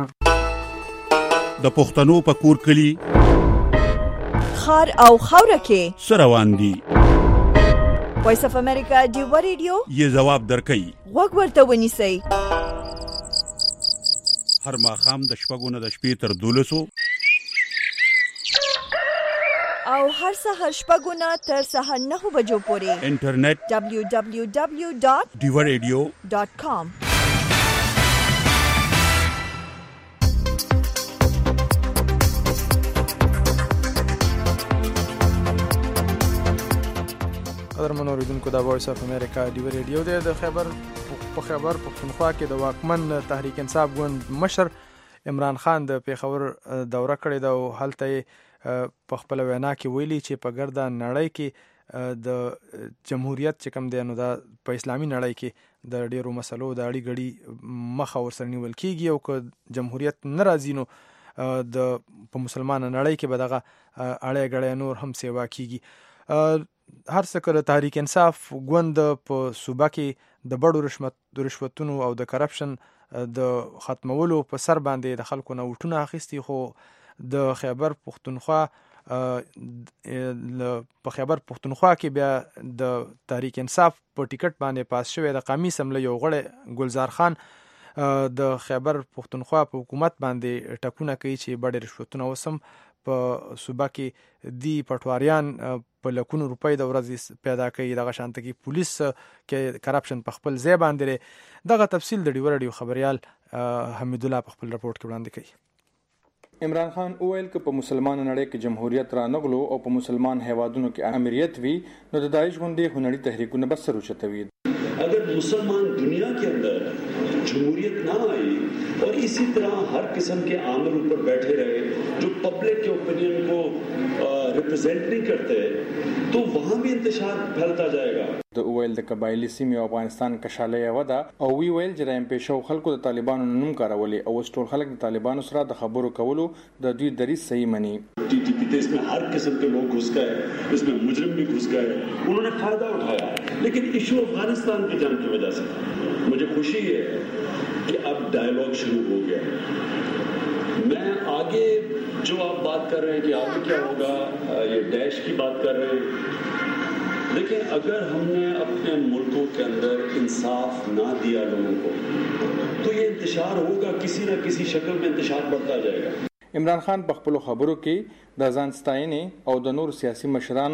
کوټه. د پښتنو په کور کلی خار او خوره کې سروان دي. وایس اف امریکا ډیو ریډیو یې جواب درکوي. غوږ ورته ونیسئ. هر ماښام د شپږو نه د شپې تر دولسو او هر سهار شپږو نه تر سهار نهو بجو پورې انټرنیټ دبلیو دبلیو دبلیو ډاټ ډیو ریډیو ډاټ کام. قدرمن اوریدونکو د وایس اف امریکا ډیو ریډیو دی. د خیبر په خیبر پښتونخوا کې د واکمن تحریک انصاف ګوند مشر عمران خان د پیښور دوره کړې ده او هلته په خپل وینا کې ویلي چې په ګرده نړۍ کې د جمهوریت چې کوم دی نو دا په اسلامي نړۍ کې د ډیرو مسلو د اړې ګړي مخه ورسره نیول کیږي او که جمهوریت نه راځي نو د په مسلمان نړۍ کې به دغه اړې ګړې نور هم سیوا کیږي. هر څه کله تحریک انصاف ګوند په صوبه کې د بړو رشوتونو او د کرپشن د ختمولو په سر باندې د خلکو نه وټونه اخیستي، خو د خیبر پښتونخوا په خیبر پښتونخوا کې بیا د تحریک انصاف په ټیکټ باندې پاس شوی د قومي اسمبلی یو غړی ګلزار خان د خیبر پښتونخوا په حکومت باندې ټکونه کوي چې بړې رشوتونه وسم په صوبه کې دی پټواریان په لکونو روپۍ د ورځې پیدا کوي. دغه شانته کې پولیس کې کرپشن په خپل ځای باندې. دغه تفصیل د ډیو ریډیو خبريال حمید الله په خپل رپورت کې وړاندې کوي. عمران خان اویل که په مسلمان نړۍ کې جمهوریت را نغلو او په مسلمان هیوادونو کې امریت وي نو د داعش غوندې هنري تحریکونه بس سر اوچتوي. اگر مسلمان دنیا کے اندر جمہوریت نہ آئی اور اسی طرح ہر قسم کے عامل اوپر بیٹھے رہے جو پبلک کے اوپینین کو ریپرزینٹ نہیں کرتے تو وہاں بھی انتشار پھیلتا جائے گا. د اویل د قبایلی سیمې افغانستان کشاله ودا او وی ویل چې د ام پی شو خلکو د طالبانو نوم کارولي او ټول خلک د طالبانو سره د خبرو کولو د دوی دریځ صحیح مني. ٹی ٹی پی اس میں ہر قسم کے لوگ گھس گئے، اس میں مجرم بھی گھس گئے، انہوں نے فائدہ اٹھایا لیکن ایشو افغانستان کی جنگ کی وجہ سے. مجھے خوشی ہے کہ اب ڈائیلاگ شروع ہو گیا. میں آگے جو آپ بات کر رہے ہیں کہ آگے کیا ہوگا، یہ ڈیش کی بات کر رہے ہیں، لیکن اگر ہم نے اپنے ملکوں کے اندر انصاف نہ دیا لوگوں کو تو یہ انتشار ہوگا، کسی نہ کسی شکل میں انتشار بڑھتا جائے گا. عمران خان په خپل خبرو کې د ځان ستاینې او د نور سیاسي مشرانو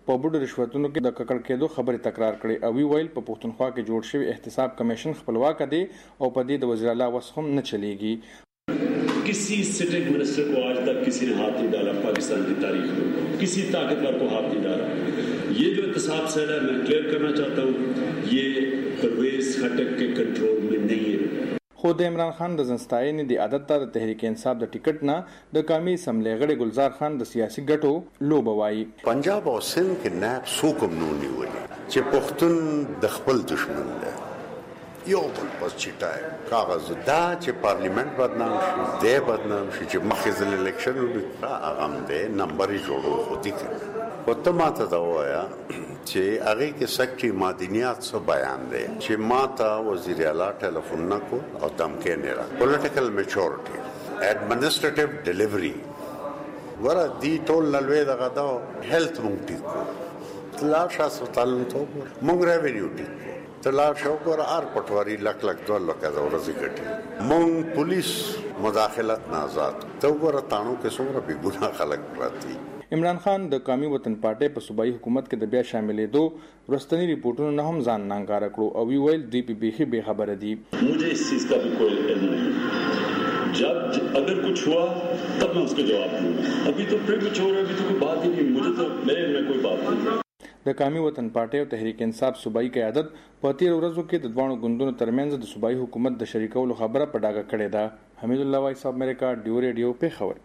په بډو رشوتونو کې د ککړ کېدو خبرې تکرار کړې او وی ویل په پښتونخوا کې جوړ شوی احتساب کمیشن خپلواک دی او په دې د وزیر اعلی وسخم نه چلیږي. किसी sitting minister को आज तक किसी ने हाथ नहीं डाला पाकिस्तान की तारीख में, किसी ताकतवर को हाथ नहीं डाला. ये जो एहतसाब सेल है मैं क्लियर करना चाहता हूँ ये परवेज खटक के कंट्रोल में नहीं है. خو د عمران خان د زنستاینې د عادت ته د تحریک انصاف د ټیکټ نه د قومي اسمبلی غړي گلزار خان د سیاسي ګټو لوبه وایي. پنجاب او سند کې ناب سوکم نو نیولې چې پښتون د خپل دشمن دی یو بل پس چټای کاغذ دا چې پارلیمنت بدنام شي دی بدنام شي چې مخکې ځل الیکشن وکړه هغه هم دی نمبر یې جوړو خو دي کنه او ته ماته دا وایا چې هغه کې سکټري مدنیات څه بیان دی چې ماته وزیر اعلی ټلیفون نه کو او دمکې نه را پولیټیکل میچورټي اډمنسټریټیو ډیلیوري ورا دی ټول لوي دغه دا هیلث مونږ ټیک تلار شاسو تعلق ته مونږ ریوینیو ټیک تلار شو ګور ار پټواری لک لک دوه لک دا ورځي ګټي مونږ پولیس مداخلت نه آزاد ته ګور تانو کې څومره بي ګناه خلک پراتی. عمران خان د قومي وطن پارټي په صوبایي حکومت کې د بیا شاملېدو ورستنی ریپورتونو نه هم ځان نانګاره کړو او وی ویل دوی په بیخي به خبره دي. मुझे इस चीज का भी कोई इल्म नहीं जब अगर कुछ हुआ तब मैं उसका जवाब दूंगा अभी तो प्रीमेच्योर है अभी तो कोई बात ही नहीं मुझे तो मेरे में कोई बात नहीं. د قومي وطن پارټي او تحریک انصاف صوبایي قیادت په تیر ورځو کې د دوانو ګوندونو ترمنځ د صوبایي حکومت د شریکولو خبره په ډاګه کړې ده. حمید الله وایس اف امریکا ډیو ریډیو په خبر.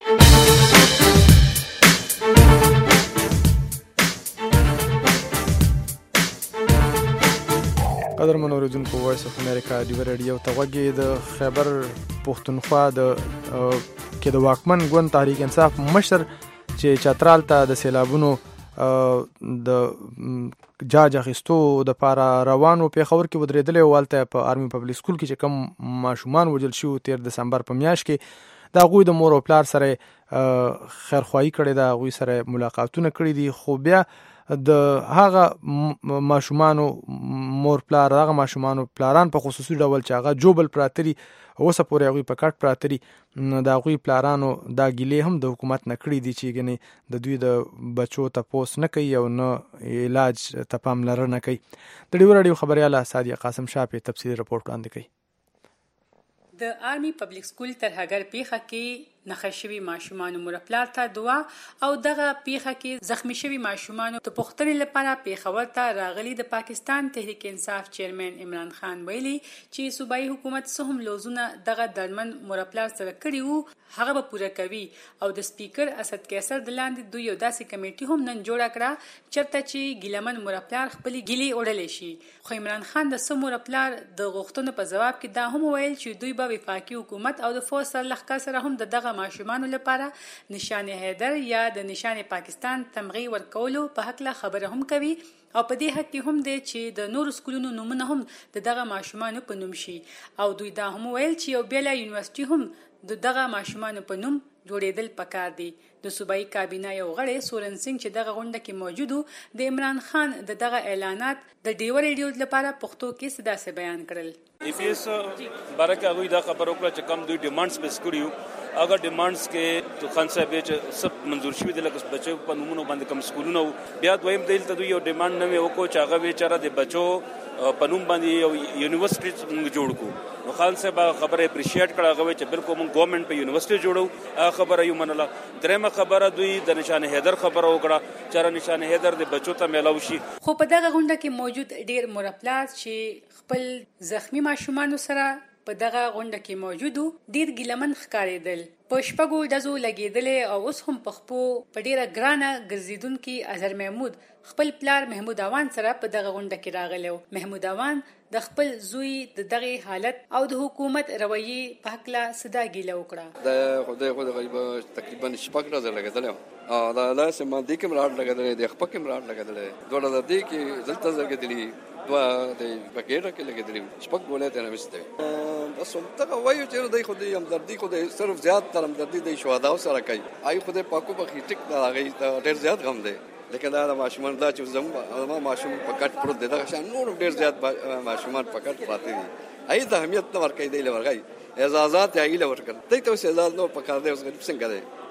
قدر منوریدونکو وایس اف امریکا ډیو ریډیو ته غوږی د خیبر پښتونخوا د کې د واکمن ګوند تحریک انصاف مشر چې چترال ته د سیلابونو د جاج اخیستو د پاره روانو په خبر کې ودرېدلې والته په آرمي پبلک سکول کې چې کم ماشومان وجل شو تیر دسمبر په میاشت کې دا غوی د مور او پلار سره خیرخواهی کړي دا غوی سره ملاقاتونه کړي دي خو بیا د هغه ماشومان مور پلار هغه ماشومان پلاران په خصوصي ډول چې هغه جوبل پراتري اوسه پورې غوی په کټ پراتري دا غوی پلارانو دا ګیلې هم د حکومت نه کړی دي چې ګنې د دوی د بچو تپوس نه کوي او نه علاج ته پاملرنه کوي. د ډیو راډیو خبرياله سادیه قاسم شاه په تفصیلي رپورټ وړاندې کوي. د آرمي پبلک سکول ترهګر پیخه کې نخښوي ماشومان مرپلار ته دعا او دغه پیخه کې زخمی شوی ماشومان ته پختنې لپاره پیښور ته راغلي د پاکستان تحریک انصاف چیرمن عمران خان ویلي چې صوبایي حکومت سهم لوزونه دغه درمن مرپلار سره کړی وو هغه به پوره کوي او د سپیکر اسد کیسر د لاندې دوی یو داسې کمیټي هم نن جوړه کړه چرته چې ګیلمن مرپلار خپل ګیلې وړلې شي. خو عمران خان د سم مرپلار د غوښتنو په جواب کې دا هم ویل چې دوی به وفاقي حکومت او د فوج سره لښکر سره هم د دغه ماشومان لپاره نشان حیدر یا د نشان پاکستان تمغي ورکولو په حق لا خبره هم کوي او په دې حق کې هم دی چې د نور سکولونو نومونه هم د دغه ماشومان په نوم شي او دوی دا هم ویل چې یو بیل یونیورسيټي هم د دغه ماشومان په نوم جوړېدل پکار دي. د صوبایي کابینه یو غړی سورن سنگ چې دغه غونډه کې موجود د عمران خان د دغه اعلانات د ډیو ریډیو لپاره پښتو کې صدا سے بیان کړل. ایفیس برکه غوي دا خبر وکړه چې کم دوی ډیمانډز بیس کړیو اگر ډیمانډز کې تو خان صاحب چې سب منزور شوی د لکه بچو په نومونو باندې کم سکولونو بیا دویم دل ته دوی یو ډیمانډ نه وکړو چې هغه بیچاره د بچو په نوم باندې یو یونیورسيټي موږ جوړ کو نو خان صاحب خبره اپریشیټ کړه هغه چې بالکل موږ ګورنمنت په یونیورسيټي جوړو خبره یو منله. درېمه خبره دوی د نشان حیدر خبره وکړه چې نشان حیدر د بچو ته میلاو شي. خو په دغه غونډه کې موجود ډیر مرپلات چې خپل زخمی ماشومان سره په دغه غونډه کې موجودو ډیر ګیلمن ښکارېدل په شپږو ډزو لګېدلې او اوس هم په خپو په ډیره ګرانه ګرځېدونکي اظهر محمود خپل پلار محمود اوان سره په دغه غونډه کې راغلی. محمود اوان د خپل زوی د دغه حالت او د حکومت رویه په حق لا صدا ګیله وکړه. د خدای خدای غریب تقریبا شپږ ډزه لګېدل او دا لاس ما دې کې مراد لګېدل د خپل کې مراد لګېدل دوه د دې کې دلته لګېدلې دوه د پکېټه کې لګېدلې شپږ ګولې ته نه وسته بس همدغه وایو چې دوی خو دې همدردي خو دې صرف زیات تر همدردي د شهدا سره کوي آی خو دې پاکو په ټیک نه راغی ډېر زیات غم دی لیکن دا ماشومان دا چې زموږ ماشوم په کټ پروت دی دا شان نور ډېر زیات ماشومان په کټ پراته دي آی د اهمیت نه ورکړي دی لورغی اعزازات یې له ورکړ دې ته اعزاز نو په کار دی اوس غریب څنګه دی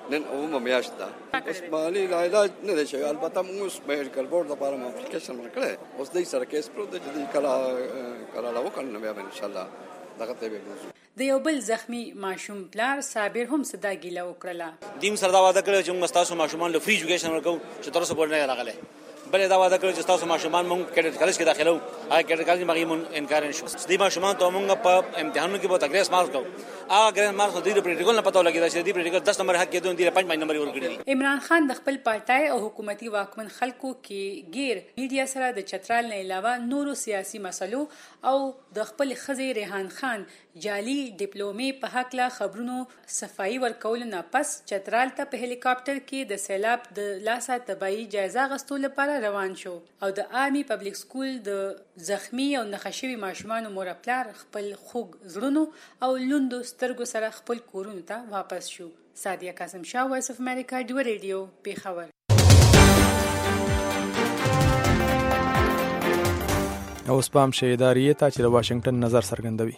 نن اومه میاشت ده اوس مالی علاج نه دی شوی. البته موږ اوس میډیکل بورډ لپاره مو اپلیکیشن ورکړی، اوس دوی سره کیس پروت دی چې دوی کله کله لا وکړو نو بیا به انشاءالله دغه ته به وځو. د یو بل زخمی ماشوم پلار صابر هم صدا ګیله وکړه. دیم سره دا وعده کړی چې موږ تاسو ماشومان له فری ایجوکیشن ورکوو چې تر اوسه پورې نه راغلی. بلې دا وعده کړی چې تاسو ماشومان موږ کیډټ کالج کې داخلو، هغه کیډټ کالج مغي مون انکار نشو. دې ماشومان ته موږ په امتحانونو کې به تګریس مارک کوو. هغه ګرین مارک د دې پریکټیکل نه پته ولګی دا چې دې پریکټیکل دس نمبر حق کې دوه دې پنځه نمبر ورکړي. عمران خان د خپل پارټای او حکومتي واکمن خلکو کې غیر میډیا سره د چترال نه علاوه نورو سیاسي مسلو او د خپل خزي ریحان خان جعلي ډیپلومې په حق لا خبرونو صفائی ورکول نه پس چترال ته په هلیکاپټر کې د سیلاب د لاسه تبعی جایزه غستو لپاره روان شو او د آرمي پبلک سکول د زخمی او نخښوي ماشومان مور خپل خپل خوږ زړونو او لوندو سترګو سره خپل کورونو ته واپس شو. سادیه قاسم شاه، وایس اف امریکا، ډیو ریډیو، پیښور. اوس پام شي ادارې ته چې د واشنگټن نظر څرګندوي.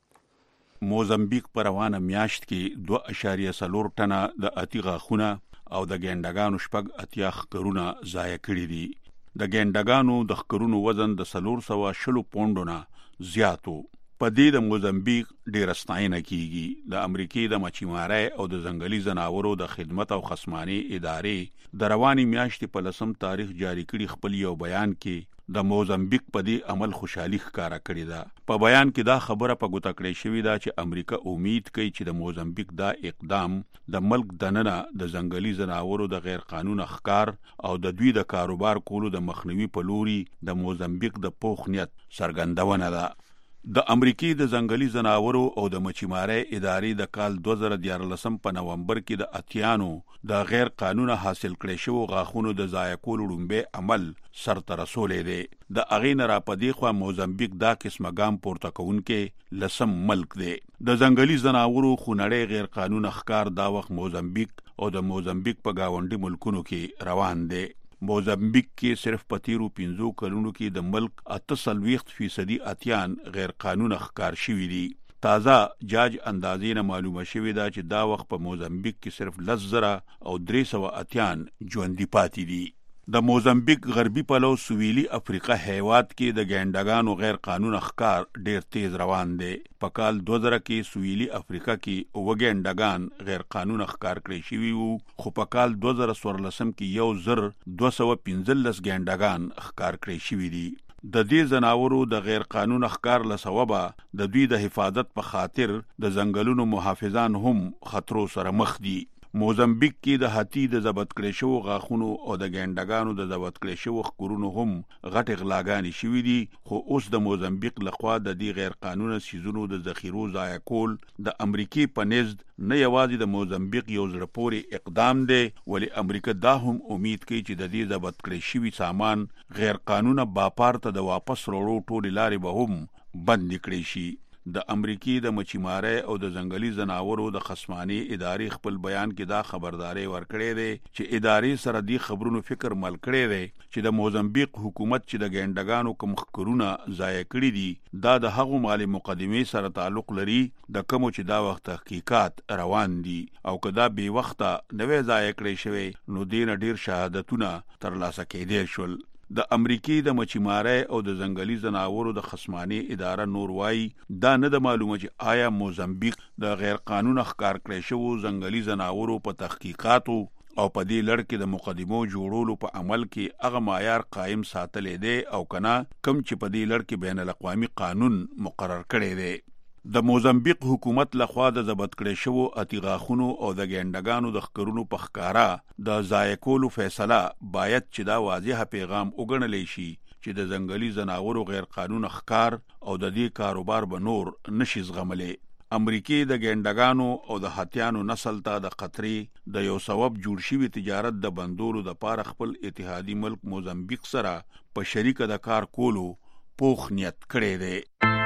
موزمبیق په روانه میاشت کې دوه اشاریه څلور ټنه د اتي غاښونه او د ګینډګانو شپږ اتیا ښکرونه ضایع کړي دي. د ګینډګانو د ښکرونو وزن د څلور سوه شلو پونډو نه زیات و. په دې د موزمبیق ډېره ستاینه کیږي. د امریکې د مچیمارۍ او د ځنګلي ځناورو د خدمت او خصمانې ادارې د روانې میاشتې په لسم تاریخ جاری کړي خپل یو بیان کې د موزمبیق په دې عمل خوشحالي ښکاره کړې ده. په بیان کې دا خبره په ګوته کړې شوې ده چې امریکا امید کوي چې د موزمبیق دا اقدام د ملک دننه د ځنګلي ځناورو د غیر قانونه ښکار او د دوی د کاروبار کولو د مخنیوي په لوري د موزمبیق د پوخ نیت څرګندونه ده. د امریکې د ځنګلي ځناورو او د مچیمارۍ ادارې د کال دوه زره دیارلسم په نومبر کې د اتیانو د غیر قانونه حاصل کړی شوو غاښونو د ضایع کولو لومبی عمل سرته رسولی دی. د هغې نه را په دې خوا موزمبیق دا قسمه ګام پورته کوونکی لسم ملک دی. د ځنګلي ځناورو خونړی غیر قانونه ښکار دا وخت موزمبیق او د موزمبیق په ګاونډي ملکونو کې روان دی. موزمبیق کې صرف په تیرو پنځو کلونو کې د ملک اته څلوېښت فیصدي اتیان غیر قانونه ښکار شوي دي. تازه جاج اندازې نه معلومه شوې ده چې دا وخت په موزمبیق کې صرف لس زره او درې سوه اتیان ژوندي پاتې دي. د موزمبیق غربي پلو سویلي افریقا هیواد کې د ګینډګانو غیر قانونه ښکار ډیر تیز روان دی. په کال دوه زره کې سویلي افریقا کې اووه ګینډګان غیر قانونه ښکار کړی شوي وو، خو په کال دوه زره څوارلسم کې یو زر دوه سوه پنځلس ګینډګان ښکار کړی شوي دي. د دې ځناورو د غیر قانونه ښکار له سببه د دوی د حفاظت په خاطر د ځنګلونو محافظان هم خطرو سره مخ دي. موزمبیق کې د هاتي د ضبط کړی شوو غاښونو او د ګینډګانو د ضبط کړی شوو ښکرونو هم غټې غلاګانې شوي دي، خو اوس د موزمبیق لخوا د دې غیر قانونه سیزونو د ذخیرو ضایع کول د امریکې په نزد نه یوازې د موزمبیق یو زړه پورې اقدام دی، ولې امریکا دا هم امید کوي چې د دې ضبط کړی شوي سامان غیر قانونه باپار ته د واپس وړو ټولې لارې به هم بندې کړی شي. د امریکې د مچیمارۍ او د ځنګلي ځناورو د خصمانې ادارې خپل بیان کې دا خبرداري ورکړې دی چې ادارې سره دې خبرونو فکر مل کړی دی چې د موزمبیق حکومت چې د ګینډګانو کوم ښکرونه ضایع کړي دي دا د هغو مالي مقدمې سره تعلق لري د کومو چې دا وخت تحقیقات روان دي، او که دا بې وخته نوی ضایع کړی شوی نو دې نه ډېر شهادتونه ترلاسه کېدی شول. د امریکې د مچیمارۍ او د ځنګلي ځناورو د خصمانې اداره نور وایي دا نه د معلومه چې آیا موزمبیق د غیر قانونه ښکار کړی شوو ځنګلي ځناورو په تحقیقاتو او په دې لړ کې د مقدمو جوړولو په عمل کې هغه معیار قایم ساتلی دی او که نه کوم چې په دې لړ کې بین الاقوامي قانون مقرر کړی دی. د موزمبیق حکومت لخوا د ضبط کړی شوو اتي غاښونو او د ګینډګانو د ښکرونو په ښکاره د ضایع کولو فیصله باید چې دا واضحه پیغام وګڼلی شي چې د ځنګلي ځناورو غیر قانونه ښکار او د دې کاروبار به نور نشي زغملی. امریکې د ګینډګانو او د هاتیانو نسل ته د خطرې د یو سبب جوړ شوي تجارت د بندولو دپاره خپل اتحادي ملک موزمبیق سره په شریکه د کار کولو پوخ نیت کړی دی.